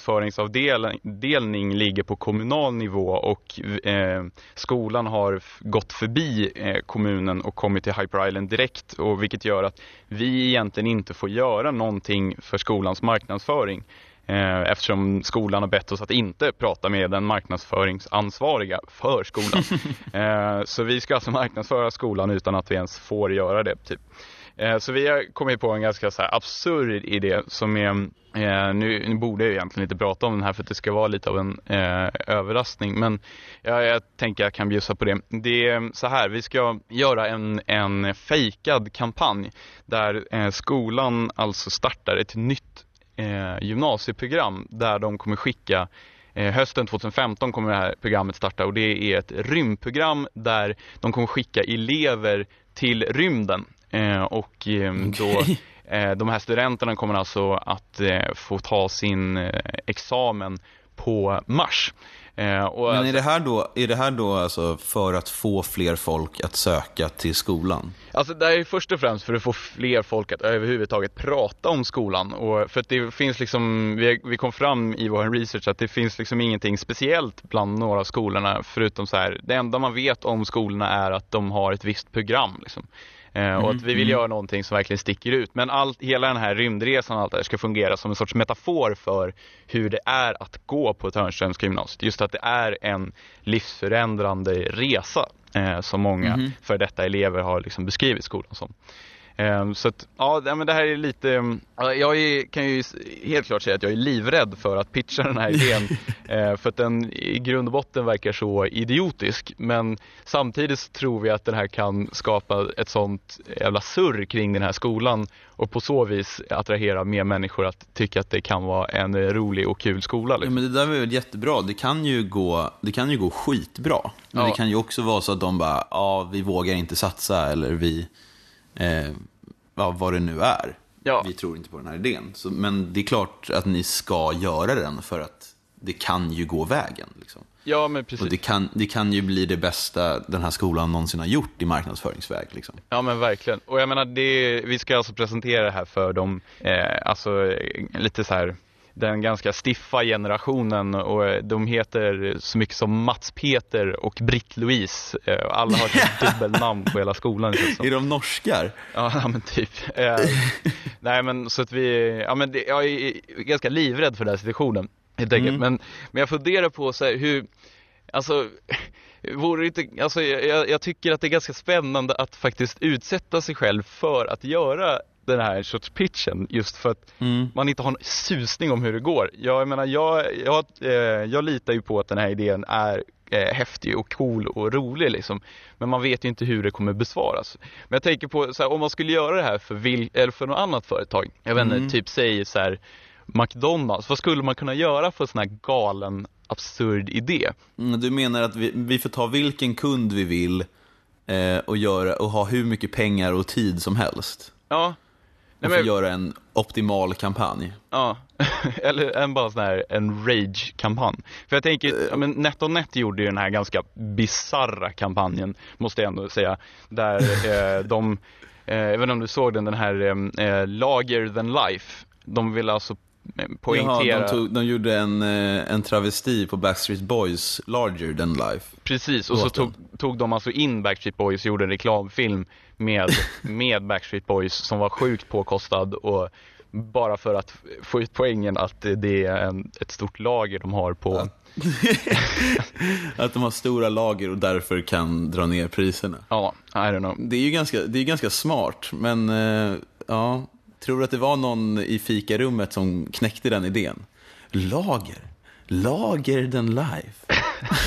marknadsföringsavdelning ligger på kommunal nivå och eh, skolan har gått förbi eh, kommunen och kommit till Hyper Island direkt, och vilket gör att vi egentligen inte får göra någonting för skolans marknadsföring. Eftersom skolan har bett oss att inte prata med den marknadsföringsansvariga för skolan. Så vi ska alltså marknadsföra skolan utan att vi ens får göra det typ. Så vi har kommit på en ganska så här absurd idé som är, nu, nu borde jag egentligen inte prata om den här för att det ska vara lite av en eh, överraskning, men jag, jag tänker jag kan bjussa på det. Det är så här, vi ska göra en, en fejkad kampanj där eh, skolan alltså startar ett nytt Eh, gymnasieprogram där de kommer skicka eh, hösten tjugohundrafemton kommer det här programmet starta, och det är ett rymdprogram där de kommer skicka elever till rymden eh, och eh, okay. då eh, de här studenterna kommer alltså att eh, få ta sin eh, examen på Mars. Eh, och Men är alltså, det här då, är det här då alltså för att få fler folk att söka till skolan? Alltså det är först och främst för att få fler folk att överhuvudtaget prata om skolan, och för att det finns liksom, vi, vi kom fram i vår research att det finns liksom ingenting speciellt bland några av skolorna förutom så här, det enda man vet om skolorna är att de har ett visst program liksom. Mm, och att vi vill mm. göra någonting som verkligen sticker ut. Men allt, hela den här rymdresan och allt det här ska fungera som en sorts metafor för hur det är att gå på Törnströmska gymnasiet. Just att det är en livsförändrande resa eh, som många mm. för detta elever har liksom beskrivit skolan som. Um, så att, ja, men det här är lite, um, jag är, kan ju helt klart säga att jag är livrädd för att pitcha den här idén uh, för att den i grund och botten verkar så idiotisk, men samtidigt så tror vi att den här kan skapa ett sånt jävla surr kring den här skolan och på så vis attrahera mer människor att tycka att det kan vara en rolig och kul skola liksom. Ja, men det där är väl jättebra. Det kan ju gå, det kan ju gå skitbra. Men ja. Det kan ju också vara så att de bara, ja, vi vågar inte satsa, eller vi eh, ja, vad det nu är. Ja. Vi tror inte på den här idén. Så, men det är klart att ni ska göra den, för att det kan ju gå vägen liksom. Ja, men precis. Och det kan, det kan ju bli det bästa den här skolan någonsin har gjort i marknadsföringsväg liksom. Ja, men verkligen. Och jag menar, det, vi ska alltså presentera det här för dem, eh, alltså lite så här, den ganska stiffa generationen, och de heter så mycket som Mats Peter och Britt-Louise. Alla har ett dubbelnamn på hela skolan. Är de norskar? Ja, men typ. Nej, men så att vi, ja, men det, jag är ganska livrädd för den här situationen. Mm. Men, men jag funderar på så här, hur, alltså, vore inte, alltså jag, jag tycker att det är ganska spännande att faktiskt utsätta sig själv för att göra den här sorts pitchen, just för att mm. man inte har en susning om hur det går. Jag menar, jag, jag, eh, jag litar ju på att den här idén är eh, häftig och cool och rolig liksom. Men man vet ju inte hur det kommer besvaras. Men jag tänker på så här, om man skulle göra det här för, vil- eller för något annat företag. Jag vet inte, mm. typ säg så här McDonald's. Vad skulle man kunna göra för en sån här galen, absurd idé? Mm, du menar att vi, vi får ta vilken kund vi vill eh, och, göra, och ha hur mycket pengar och tid som helst? Ja. Och Nej, men... göra en optimal kampanj. Ja, eller en bara sån här en rage-kampanj. För jag tänker, uh, ja, men NetOnNet gjorde ju den här ganska bizarra kampanjen, måste jag ändå säga. Där eh, de, eh, jag vet inte om du såg den, den här eh, Larger than life. De ville alltså poängtera... Jaha, de, tog, de gjorde en, en travesti på Backstreet Boys, Larger than life. Precis, och så tog, tog de alltså in Backstreet Boys och gjorde en reklamfilm med, med Backstreet Boys som var sjukt påkostad, och bara för att få ut poängen att det är en, ett stort lager de har på... Ja. Att de har stora lager och därför kan dra ner priserna. Ja, I don't know. Det är ju ganska, det är ganska smart, men uh, ja... Tror du att det var någon i fikarummet som knäckte den idén? Lager. Lager than life.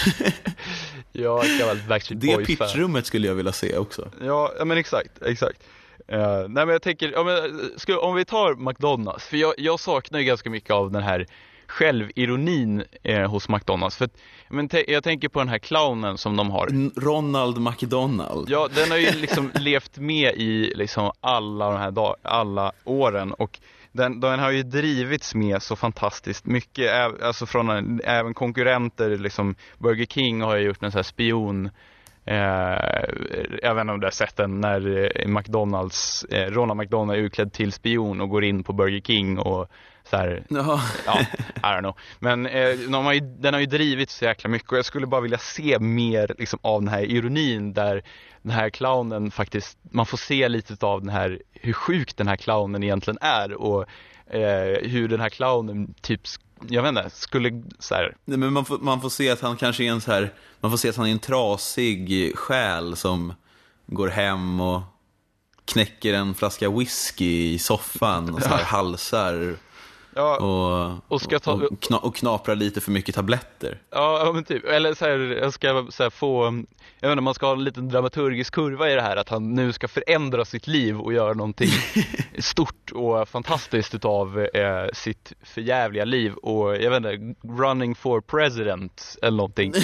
Ja, jag väl Backstreet det Boys pitchrummet skulle jag vilja se också. Ja, men exakt, exakt. Uh, nej, men jag tänker, ja, men, ska, om vi tar McDonald's, för jag, jag saknar ju ganska mycket av den här självironin eh, hos McDonald's. För att, men te- jag tänker på den här clownen som de har. Ronald McDonald. Ja, den har ju liksom levt med i liksom alla de här dag- alla åren, och den, den har ju drivits med så fantastiskt mycket, ä- alltså från en, även konkurrenter, liksom Burger King har ju gjort en sån här spion. Eh, jag vet inte om du har sett den, när eh, McDonalds eh, Ronald McDonald är utklädd till spion och går in på Burger King och så här, ja, I don't know. Men eh, de har ju, den har ju drivit så jäkla mycket, och jag skulle bara vilja se mer liksom, av den här ironin, där den här clownen faktiskt, man får se lite av den här, hur sjuk den här clownen egentligen är, och eh, hur den här clownen typ, jag vet inte, skulle så här... Nej, men man får, man får se att han kanske är en så här, man får se att han är en trasig själ som går hem och knäcker en flaska whisky i soffan och så här halsar. Ja, och, och, ska ta, och, kna, och knaprar lite för mycket tabletter. Ja, men typ. Eller så här, jag ska så här, få, jag vet inte, man ska ha en liten dramaturgisk kurva i det här, att han nu ska förändra sitt liv och göra någonting stort och fantastiskt utav eh, sitt förjävliga liv, och jag vet inte, running for president eller någonting.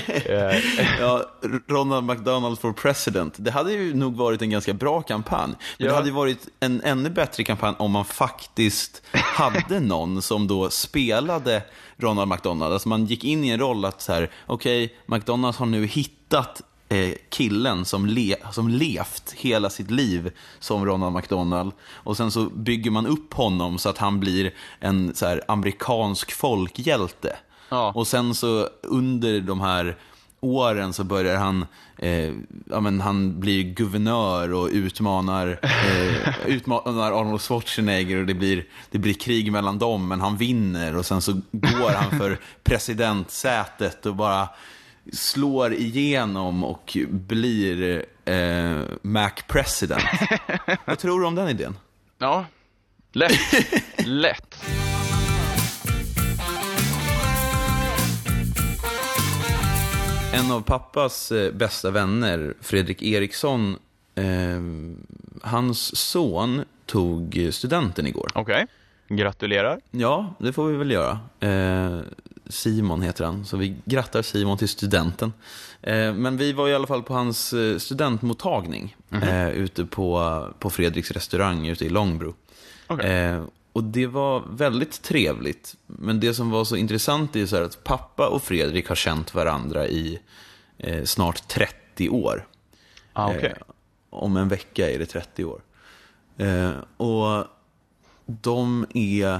Ja, Ronald McDonald for president. Det hade ju nog varit en ganska bra kampanj. Men ja. Det hade ju varit en ännu bättre kampanj om man faktiskt hade någon som då spelade Ronald McDonald. Alltså man gick in i en roll att så här, okej, okay, McDonald's har nu hittat eh, killen som, le- som levt hela sitt liv som Ronald McDonald, och sen så bygger man upp honom så att han blir en så här amerikansk folkhjälte. Ja. Och sen så under de här åren så börjar han eh, ja, men han blir guvernör och utmanar eh, utmanar Arnold Schwarzenegger, och det blir, det blir krig mellan dem, men han vinner, och sen så går han för presidentsätet och bara slår igenom och blir eh, Mac President. Vad tror du om den idén? Ja, lätt. Lätt. En av pappas eh, bästa vänner, Fredrik Eriksson, eh, hans son tog studenten igår. Okej, okay. Gratulerar. Ja, det får vi väl göra. Eh, Simon heter han, så vi grattar Simon till studenten. Eh, men vi var i alla fall på hans studentmottagning mm-hmm. eh, ute på, på Fredriks restaurang ute i Långbro. Okay. Eh, och det var väldigt trevligt. Men det som var så intressant är så här att pappa och Fredrik har känt varandra i eh, snart trettio år. Ah, okay. eh, om en vecka är det trettio år. Eh, och de är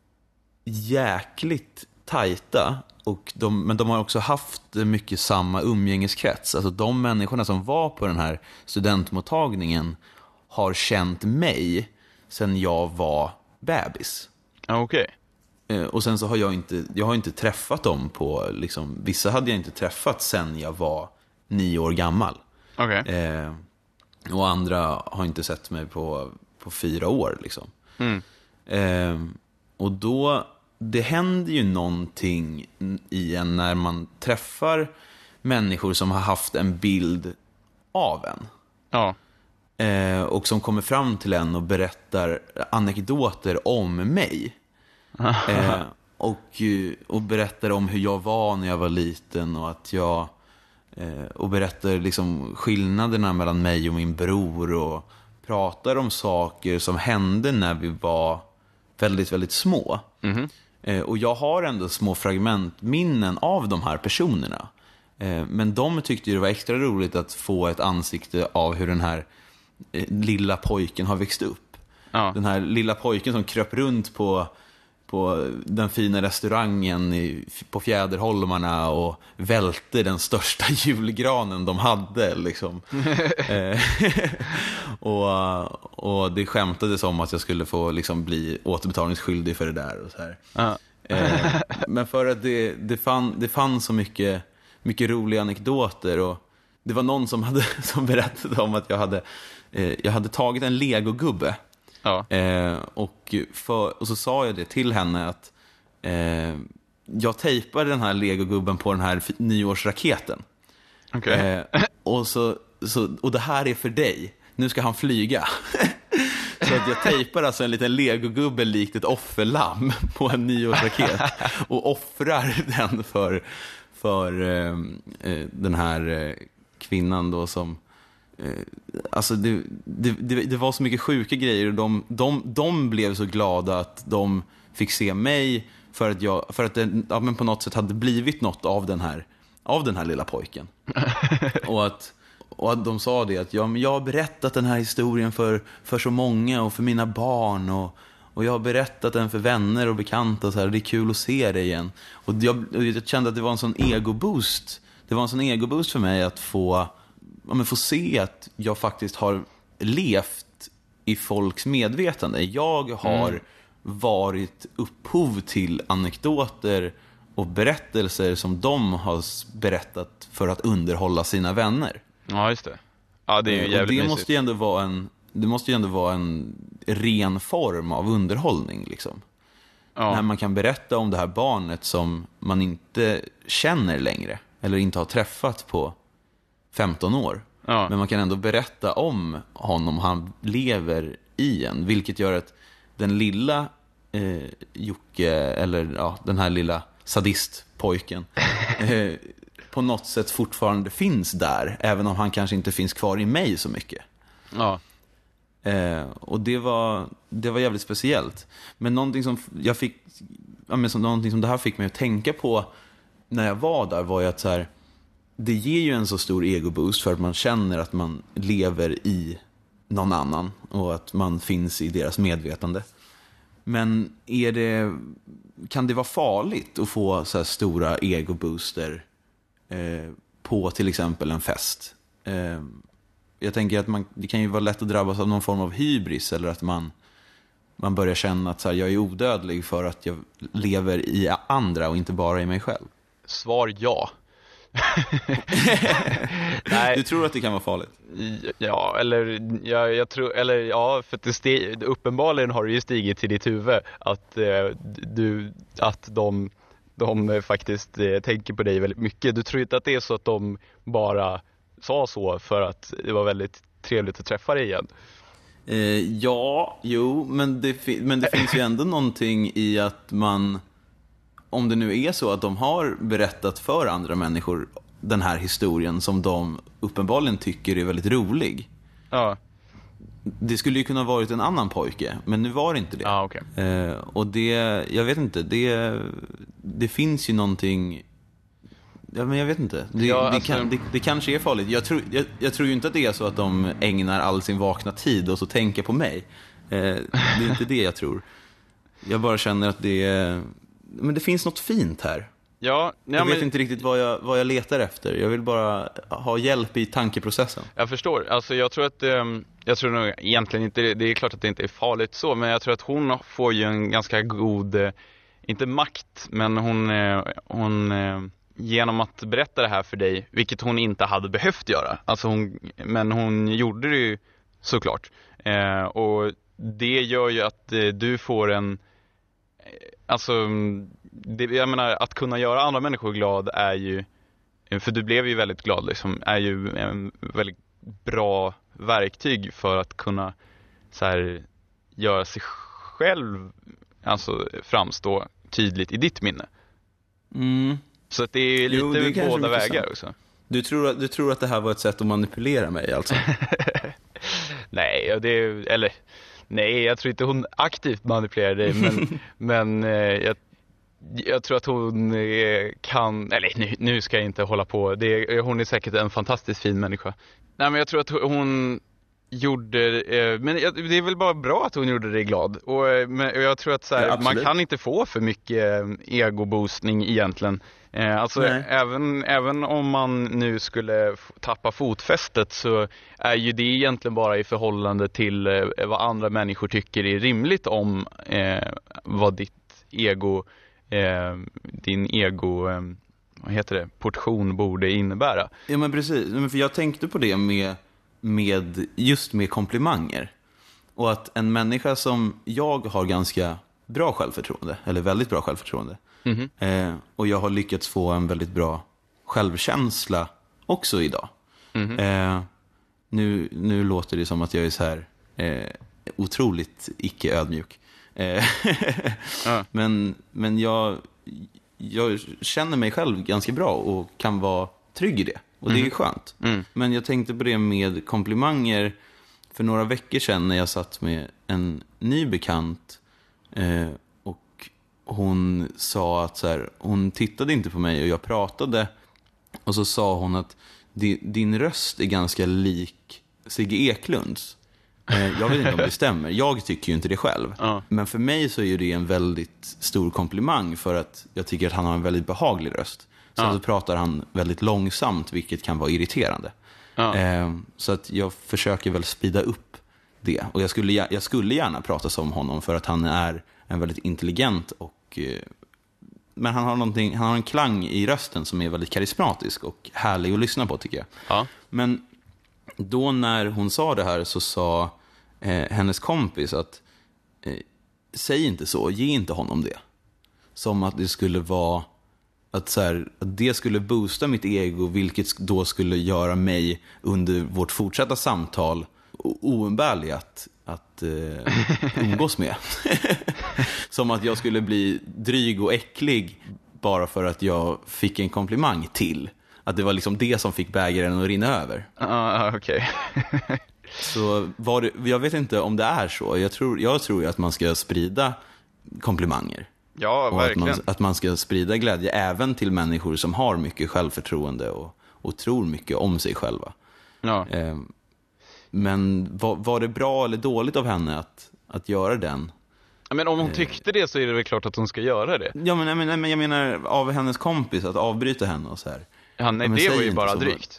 jäkligt tajta. Och de, men de har också haft mycket samma umgängeskrets. Alltså de människorna som var på den här studentmottagningen har känt mig sen jag var bebis. Okej. Okay. Och sen så har jag inte jag har inte träffat dem på liksom, vissa hade jag inte träffat sen jag var nio år gammal. Okej. Okay. Eh, och andra har inte sett mig på på fyra år liksom. Mm. Eh, och då det händer ju någonting i en när man träffar människor som har haft en bild av en. Ja. Eh, och som kommer fram till en och berättar anekdoter om mig. eh, och, och berättar om hur jag var när jag var liten. Och att jag eh, och berättar liksom skillnaderna mellan mig och min bror. Och pratar om saker som hände när vi var väldigt, väldigt små. Mm-hmm. eh, Och jag har ändå små fragmentminnen av de här personerna. eh, Men de tyckte ju det var extra roligt att få ett ansikte av hur den här lilla pojken har växt upp. Ja. Den här lilla pojken som kröp runt på, på den fina restaurangen i, på Fjäderholmarna och välte den största julgranen de hade liksom. och, och det skämtades om att jag skulle få liksom bli återbetalningsskyldig för det där och så här. Ja. eh, men för att det, det, fann, det fann så mycket, mycket roliga anekdoter. Och det var någon som, hade, som berättade om att jag hade Jag hade tagit en legogubbe. Ja. eh, och, för, och så sa jag det till henne att eh, jag tejpade den här legogubben på den här f- nyårsraketen. Okay. eh, och, så, så, och det här är för dig. Nu ska han flyga. Så att jag tejpar alltså en liten legogubbe likt ett offerlamm på en nyårsraket. Och offrar den för, för eh, den här eh, kvinnan då som alltså det, det, det, det var så mycket sjuka grejer och de, de, de blev så glada att de fick se mig för att, jag, för att det ja, men på något sätt hade blivit något av den här, av den här lilla pojken. och, att, och att de sa det att ja, men jag har berättat den här historien för, för så många och för mina barn och, och jag har berättat den för vänner och bekanta och så här, det är kul att se det igen. Och jag, jag kände att det var en sån egoboost. Det var en sån egoboost för mig att få Ja, men få se att jag faktiskt har levt i folks medvetande. Jag har mm. varit upphov till anekdoter och berättelser som de har berättat för att underhålla sina vänner. Ja, just det. Ja, det är ju jävligt och det mysigt. måste ju ändå vara en det måste ju ändå vara en ren form av underhållning liksom. Ja. När man kan berätta om det här barnet som man inte känner längre eller inte har träffat på femton år. Ja. Men man kan ändå berätta om honom. Han lever i en. Vilket gör att den lilla eh, Jocke, eller ja, den här lilla sadistpojken eh, på något sätt fortfarande finns där. Även om han kanske inte finns kvar i mig så mycket. Ja. Eh, och det var, det var jävligt speciellt. Men någonting som jag fick ja, men som, någonting som det här fick mig att tänka på när jag var där var ju att så här, det ger ju en så stor egoboost för att man känner att man lever i någon annan och att man finns i deras medvetande. Men är det, kan det vara farligt att få så här stora egobooster eh, på till exempel en fest? Eh, jag tänker att man, det kan ju vara lätt att drabbas av någon form av hybris eller att man, man börjar känna att så här, jag är odödlig för att jag lever i andra och inte bara i mig själv. Svar ja. Nej. Du tror att det kan vara farligt? Ja, eller jag, jag tror, eller ja, för att det steg, uppenbarligen har det ju stigit till ditt huvud att eh, du, att de, de faktiskt eh, tänker på dig väldigt mycket. Du tror inte att det är så att de bara sa så för att det var väldigt trevligt att träffa dig igen? Eh, ja, jo, men det, fi- men det finns ju ändå någonting i att man, om det nu är så att de har berättat för andra människor den här historien som de uppenbarligen tycker är väldigt rolig. Ja. Det skulle ju kunna ha varit en annan pojke, men nu var det inte det. Ja, okej. Eh, och det, jag vet inte, det, det finns ju någonting. Ja, men jag vet inte. Det, Ja, det, alltså- kan, det, det kanske är farligt. Jag tror, jag, jag tror ju inte att det är så att de ägnar all sin vakna tid och så tänker på mig. Eh, det är inte det jag tror. Jag bara känner att det är, men det finns något fint här. Ja, ja, Jag vet men inte riktigt vad jag, vad jag letar efter. Jag vill bara ha hjälp i tankeprocessen. jag förstår. Alltså jag tror att ehm, jag tror nog egentligen inte det, det är klart att det inte är farligt så, men jag tror att hon får ju en ganska god eh, inte makt, men hon eh, hon eh, genom att berätta det här för dig, vilket hon inte hade behövt göra. Alltså hon, men hon gjorde det ju såklart. Eh, och det gör ju att eh, du får en alltså det, jag menar, att kunna göra andra människor glad är ju, för du blev ju väldigt glad liksom, är ju en väldigt bra verktyg för att kunna så här, göra sig själv alltså framstå tydligt i ditt minne. Mm. Så att det är ju lite Jo, det är kanske båda mycket vägar sant. också. Du tror, att, du tror att det här var ett sätt att manipulera mig alltså? Nej, och det är, eller nej, jag tror inte hon aktivt manipulerar dig, men, men eh, jag, jag tror att hon eh, kan, eller nu, nu ska jag inte hålla på, det, hon är säkert en fantastiskt fin människa. Nej, men jag tror att hon gjorde, eh, men det är väl bara bra att hon gjorde dig glad. Och, eh, men, och jag tror att så här, Ja, man absolut. kan inte få för mycket eh, egoboostning egentligen. Eh, alltså Nej. även, även om man nu skulle f- tappa fotfästet, så är ju det egentligen bara i förhållande till eh, vad andra människor tycker är rimligt om eh, vad ditt ego, eh, din ego, eh, vad heter det, portion borde innebära. Ja, men precis. Men för jag tänkte på det med, med just med komplimanger. Och att en människa som jag har ganska bra självförtroende, eller väldigt bra självförtroende, Mhm. eh, och jag har lyckats få en väldigt bra självkänsla också idag. Mhm. Eh, nu, nu låter det som att jag är så här eh, otroligt icke-ödmjuk. Eh, Ja. men men jag, jag känner mig själv ganska bra och kan vara trygg i det. Och det är ju skönt. Mm. Men jag tänkte på det med komplimanger för några veckor sedan när jag satt med en ny bekant. Eh, och hon sa att så här, hon tittade inte på mig och jag pratade. Och så sa hon att "Di- din röst är ganska lik Sigge Eklunds. Eh, jag vet inte om det stämmer. Jag tycker ju inte det själv. Ja. Men för mig så är ju det en väldigt stor komplimang för att jag tycker att han har en väldigt behaglig röst. Sen Ja. så pratar han väldigt långsamt, vilket kan vara irriterande. Ja. Eh, så att jag försöker väl speeda upp det. Och jag skulle, gär- jag skulle gärna prata som honom för att han är en väldigt intelligent och... Eh, men han har, någonting, han har en klang i rösten som är väldigt karismatisk och härlig att lyssna på, tycker jag. Ja. Men då när hon sa det här så sa eh, hennes kompis att eh, säg inte så, ge inte honom det. Som att det skulle vara att, så här, att det skulle boosta mitt ego, vilket då skulle göra mig under vårt fortsatta samtal o- oumbärlig att, att eh, umgås med. Som att jag skulle bli dryg och äcklig bara för att jag fick en komplimang till. Att det var liksom det som fick bägaren att rinna över. Ja, okej. Så var det, jag vet inte om det är så. Jag tror, jag tror ju att man ska sprida komplimanger. Ja, Och att verkligen. man, att man ska sprida glädje även till människor som har mycket självförtroende och, och tror mycket om sig själva. Ja. Eh, men var, var det bra eller dåligt av henne att, att göra den? Men om hon tyckte det så är det väl klart att hon ska göra det. Ja, men, men, men jag menar av hennes kompis att avbryta henne och så här. Ja, nej, Ja, men det säg var ju inte bara så. drygt.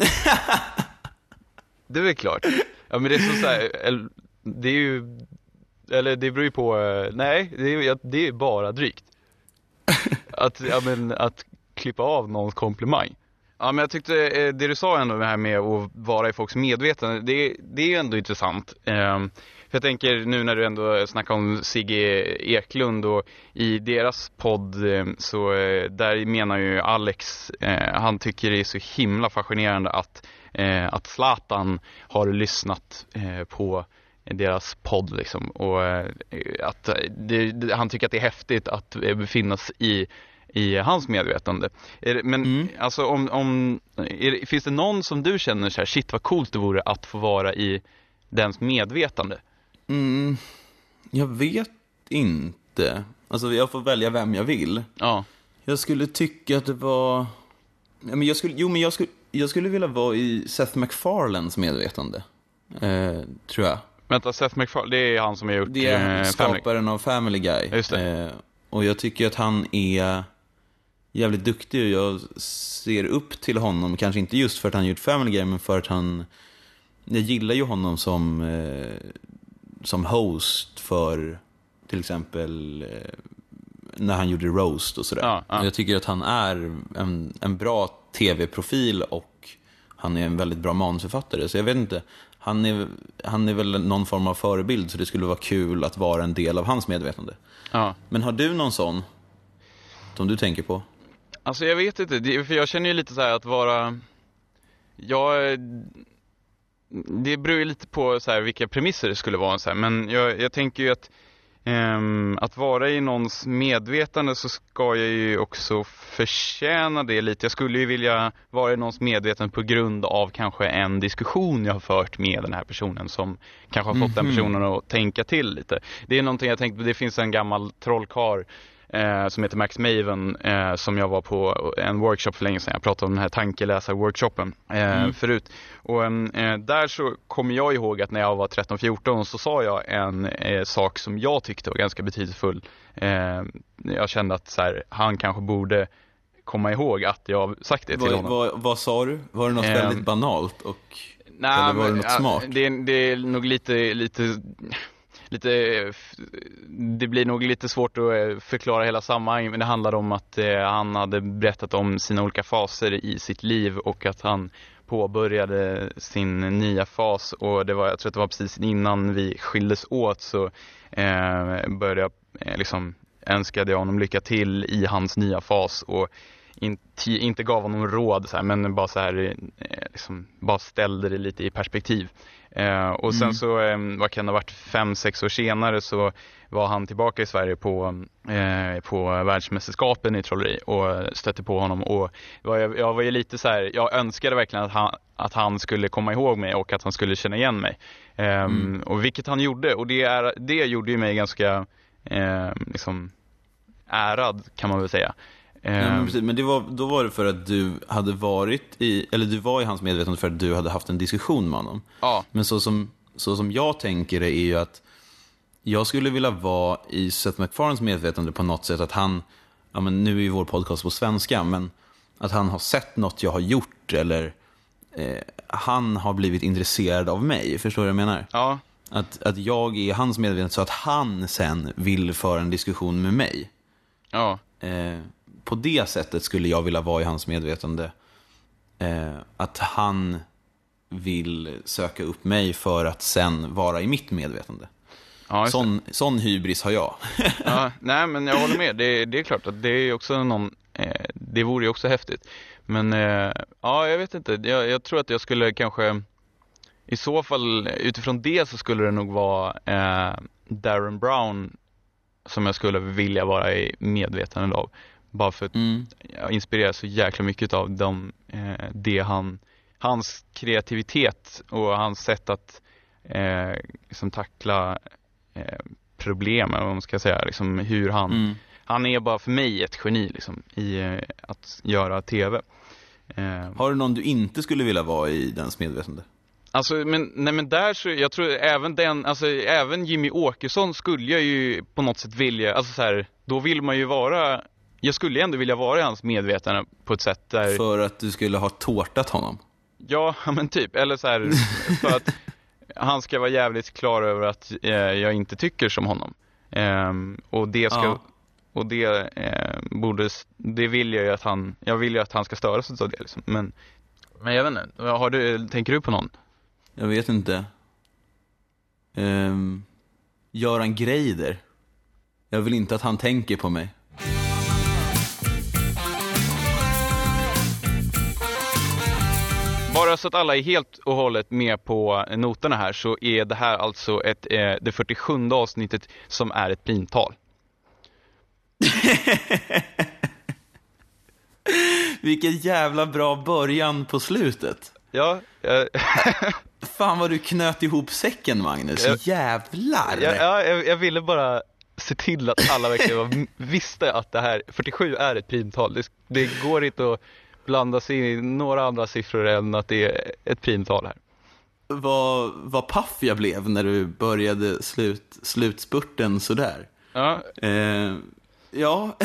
Det är väl klart. Ja, men det är så, så här, el- det är ju, eller det beror ju på, eh, nej, det är, ju- det är bara drygt. Att, ja, men, att klippa av någons komplimang. Ja, men jag tyckte eh, det du sa ändå det här med att vara i folks medvetande, det, det är ju ändå intressant. Eh, för jag tänker nu när du ändå snackar om Sigge Eklund och i deras podd eh, så eh, där menar ju Alex, eh, han tycker det är så himla fascinerande att, eh, att Zlatan har lyssnat eh, på deras podd liksom, och eh, att det, det, han tycker att det är häftigt att eh, befinna sig i i hans medvetande. Är det, men mm. alltså om, om är det, finns det någon som du känner så här, shit vad coolt det vore att få vara i dens medvetande? Mm, jag vet inte. Alltså jag får välja vem jag vill. Ja. Jag skulle tycka att det var ja, men jag skulle jo men jag skulle jag skulle vilja vara i Seth MacFarlanes medvetande. Eh, tror jag. Vänta, Seth MacFarlane, det är han som har gjort det är eh, skaparen Family. av Family Guy. Just det. Eh, och jag tycker att han är jävligt duktig och jag ser upp till honom, kanske inte just för att han gjort Family Guy, men för att han, jag gillar ju honom som eh, som host för till exempel eh, när han gjorde Roast och sådär. Ja, ja. Jag tycker att han är en, en bra tv-profil och han är en väldigt bra manusförfattare, så jag vet inte, han är, han är väl någon form av förebild, så det skulle vara kul att vara en del av hans medvetande. Ja. Men har du någon sån som du tänker på? Alltså jag vet inte, det, för jag känner ju lite så här att vara, jag, det beror ju lite på så här vilka premisser det skulle vara så här, men jag, jag tänker ju att um, att vara i någons medvetande så ska jag ju också förtjäna det lite. Jag skulle ju vilja vara i någons medvetande på grund av kanske en diskussion jag har fört med den här personen som kanske har fått mm-hmm. den personen att tänka till lite. Det är någonting jag tänkte, det finns en gammal trollkarl Eh, som heter Max Maven eh, som jag var på en workshop för länge sedan. Jag pratade om den här tankeläsar-workshopen eh, mm. förut. Och eh, där så kommer jag ihåg att när jag var tretton fjorton så sa jag en eh, sak som jag tyckte var ganska betydelsefull. Eh, jag kände att så här, han kanske borde komma ihåg att jag sagt det till vad, honom. Vad, vad sa du? Var det något eh, väldigt banalt? Och, nej, eller var det något ja, smart? Det, det är nog lite... lite Lite, det blir nog lite svårt att förklara hela sammanhanget, men det handlar om att eh, han hade berättat om sina olika faser i sitt liv och att han påbörjade sin nya fas, och det var, jag tror att det var precis innan vi skildes åt, så eh, började jag eh, liksom önskade jag honom lycka till i hans nya fas och inte, inte gav honom råd så här, men bara så här eh, liksom, bara ställde det lite i perspektiv. Eh, och sen mm. så, eh, vad kan det ha varit, fem, sex år senare så var han tillbaka i Sverige på, eh, på världsmästerskapen i trolleri och stötte på honom. Och var, jag, jag var ju lite så här, jag önskade verkligen att han, att han skulle komma ihåg mig och att han skulle känna igen mig. Eh, mm. Och vilket han gjorde, och det, är, det gjorde ju mig ganska eh, liksom ärad, kan man väl säga. Ja, men precis, men det var, då var det för att du hade varit i, eller du var i hans medvetande för att du hade haft en diskussion med honom. Ja. Men så som, så som jag tänker det är ju att jag skulle vilja vara i Seth MacFarlanes medvetande på något sätt, att han, ja men nu är ju vår podcast på svenska, men att han har sett något jag har gjort, eller eh, han har blivit intresserad av mig, förstår du vad jag menar? Ja. Att, att jag är hans medvetande så att han sen vill föra en diskussion med mig. Ja. Eh, på det sättet skulle jag vilja vara i hans medvetande. Eh, att han vill söka upp mig för att sen vara i mitt medvetande. Ja, sån, sån hybris har jag. Ja, nej, men jag håller med. Det, det är klart att det är också någon, eh, det vore ju också häftigt. Men eh, ja, jag vet inte. Jag, jag tror att jag skulle kanske, i så fall utifrån det så skulle det nog vara eh, Darren Brown som jag skulle vilja vara i medvetande av. Bara för att mm. jag inspireras så jäkla mycket av dem, eh, det han, hans kreativitet och hans sätt att eh, liksom tackla eh, problem, eller vad man ska säga, liksom hur han, mm. han är bara för mig ett geni liksom, i eh, att göra tv. Eh, Har du någon du inte skulle vilja vara i dens medvetande? Alltså, men, nej, men där så, jag tror även den, alltså även Jimmy Åkesson skulle jag ju på något sätt vilja, alltså så här, då vill man ju vara, jag skulle ändå vilja vara i hans medvetande på ett sätt där... För att du skulle ha tårtat honom? Ja, men typ, eller så här, för att han ska vara jävligt klar över att eh, jag inte tycker som honom. Um, och det ska, ja. och det eh, borde, det vill jag ju att han, jag vill ju att han ska störas av det liksom. Men, men jag vet inte, har du, tänker du på någon? Jag vet inte. Um, Göran Greider. Jag vill inte att han tänker på mig. Bara så att alla är helt och hållet med på noterna här, så är det här alltså ett, eh, det fyrtiosjunde avsnittet som är ett primtal. Vilken jävla bra början på slutet. Ja. Eh. Fan vad du knöt ihop säcken, Magnus. Jag, Jävlar. Ja, ja, jag, jag ville bara se till att alla verkligen visste att det här fyrtiosju är ett primtal. Det, det går inte att blanda sig in i några andra siffror än att det är ett primtal här. Vad, vad paff jag blev när du började slut, slutspurten sådär. Ja. Eh, ja.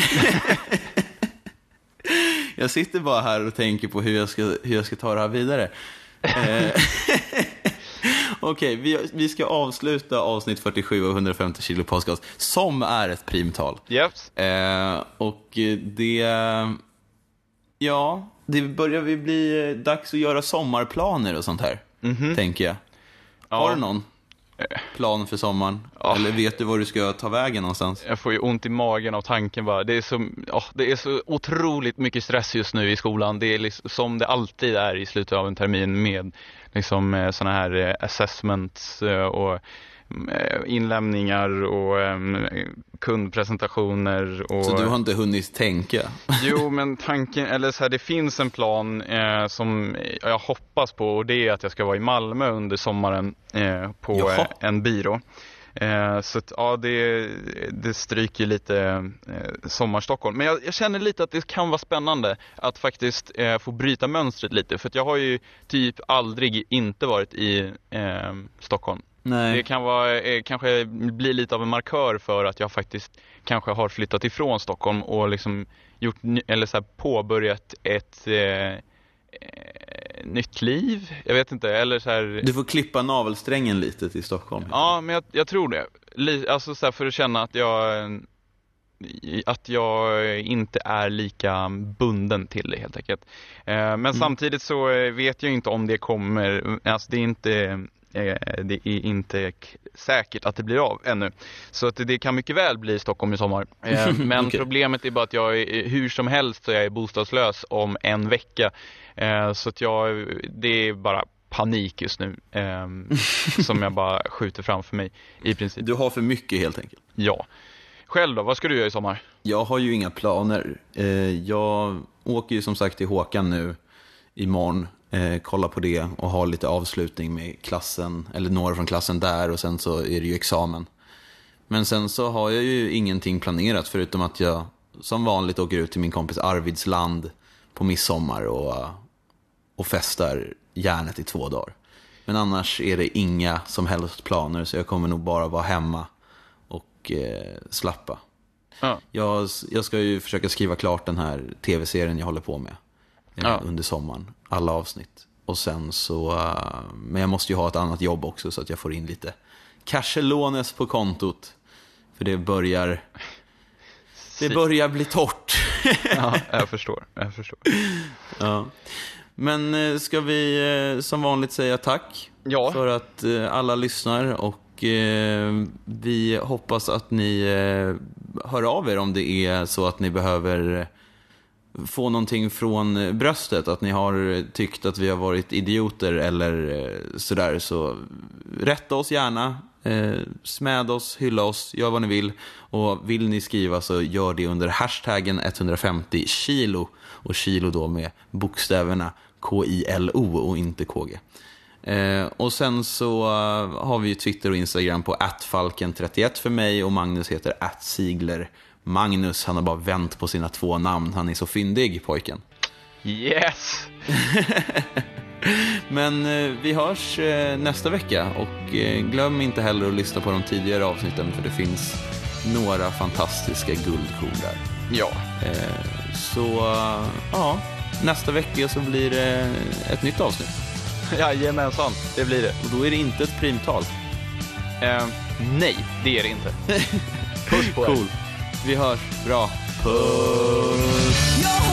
Jag sitter bara här och tänker på hur jag ska, hur jag ska ta det här vidare. Eh, Okej, okay, vi, vi ska avsluta avsnitt fyrtiosju av hundrafemtio kilo podcast, som är ett primtal. Yes. Eh, och det... Ja, det börjar vi bli dags att göra sommarplaner och sånt här, mm-hmm. tänker jag. Ja. Har du någon plan för sommaren? Ja. Eller vet du var du ska ta vägen någonstans? Jag får ju ont i magen av tanken bara. Det är så, oh, det är så otroligt mycket stress just nu i skolan. Det är liksom, som det alltid är i slutet av en termin med liksom såna här assessments och inlämningar och um, kundpresentationer och... Så du har inte hunnit tänka? Jo, men tanken, eller så här, det finns en plan eh, som jag hoppas på, och det är att jag ska vara i Malmö under sommaren eh, på eh, en byrå. Eh, så att, ja, det, det stryker lite eh, sommarstockholm. Men jag, jag känner lite att det kan vara spännande att faktiskt eh, få bryta mönstret lite. För att jag har ju typ aldrig inte varit i eh, Stockholm. Nej. Det kan vara, eh, kanske bli lite av en markör för att jag faktiskt kanske har flyttat ifrån Stockholm och liksom gjort, eller så här, påbörjat ett eh, nytt liv. Jag vet inte, eller så här... Du får klippa navelsträngen lite till Stockholm. Ja, men jag, jag tror det. Alltså så här, för att känna att jag att jag inte är lika bunden till det helt enkelt. Eh, men mm. samtidigt så vet jag inte om det kommer, alltså det är inte det är inte säkert att det blir av ännu. Så att det kan mycket väl bli Stockholm i sommar. Men okay. Problemet är bara att jag är, hur som helst så jag är bostadslös om en vecka. Så att jag, det är bara panik just nu som jag bara skjuter framför mig i princip. Du har för mycket helt enkelt. Ja. Själv då, vad ska du göra i sommar? Jag har ju inga planer. Jag åker ju som sagt till Håkan nu imorgon. Eh, kolla på det och ha lite avslutning med klassen, eller några från klassen där, och sen så är det ju examen. Men sen så har jag ju ingenting planerat förutom att jag som vanligt åker ut till min kompis Arvidsland på midsommar och, och festar järnet i två dagar. Men annars är det inga som helst planer, så jag kommer nog bara vara hemma och eh, slappa. Ja. Jag, jag ska ju försöka skriva klart den här tv-serien jag håller på med eh, ja. under sommaren. Alla avsnitt. Och sen så... Uh, men jag måste ju ha ett annat jobb också, så att jag får in lite cashelones på kontot. För det börjar... Det börjar bli torrt. Ja, jag förstår. Jag förstår. Ja. Men uh, ska vi uh, som vanligt säga tack. Ja. För att uh, alla lyssnar. Och uh, vi hoppas att ni uh, hör av er om det är så att ni behöver... få någonting från bröstet, att ni har tyckt att vi har varit idioter eller sådär, så rätta oss gärna, eh, smäd oss, hylla oss, gör vad ni vill, och vill ni skriva så gör det under hashtaggen etthundrafemtio kilo, och kilo då med bokstäverna K I L O och inte K G. Eh, och sen så uh, har vi ju Twitter och Instagram på at falken trettioett för mig, och Magnus heter at sigler Magnus. Han har bara vänt på sina två namn. Han är så fyndig, pojken. Yes! Men eh, vi hörs eh, nästa vecka. Och eh, glöm inte heller att lyssna på de tidigare avsnitten, för det finns några fantastiska guldkorn där. Ja. eh, Så uh, ja, nästa vecka så blir det ett nytt avsnitt. Jajamensan, det blir det. Och då är det inte ett primtal. eh, Nej, det är det inte. Puss på er. Cool. Vi hörs. Bra. Puss.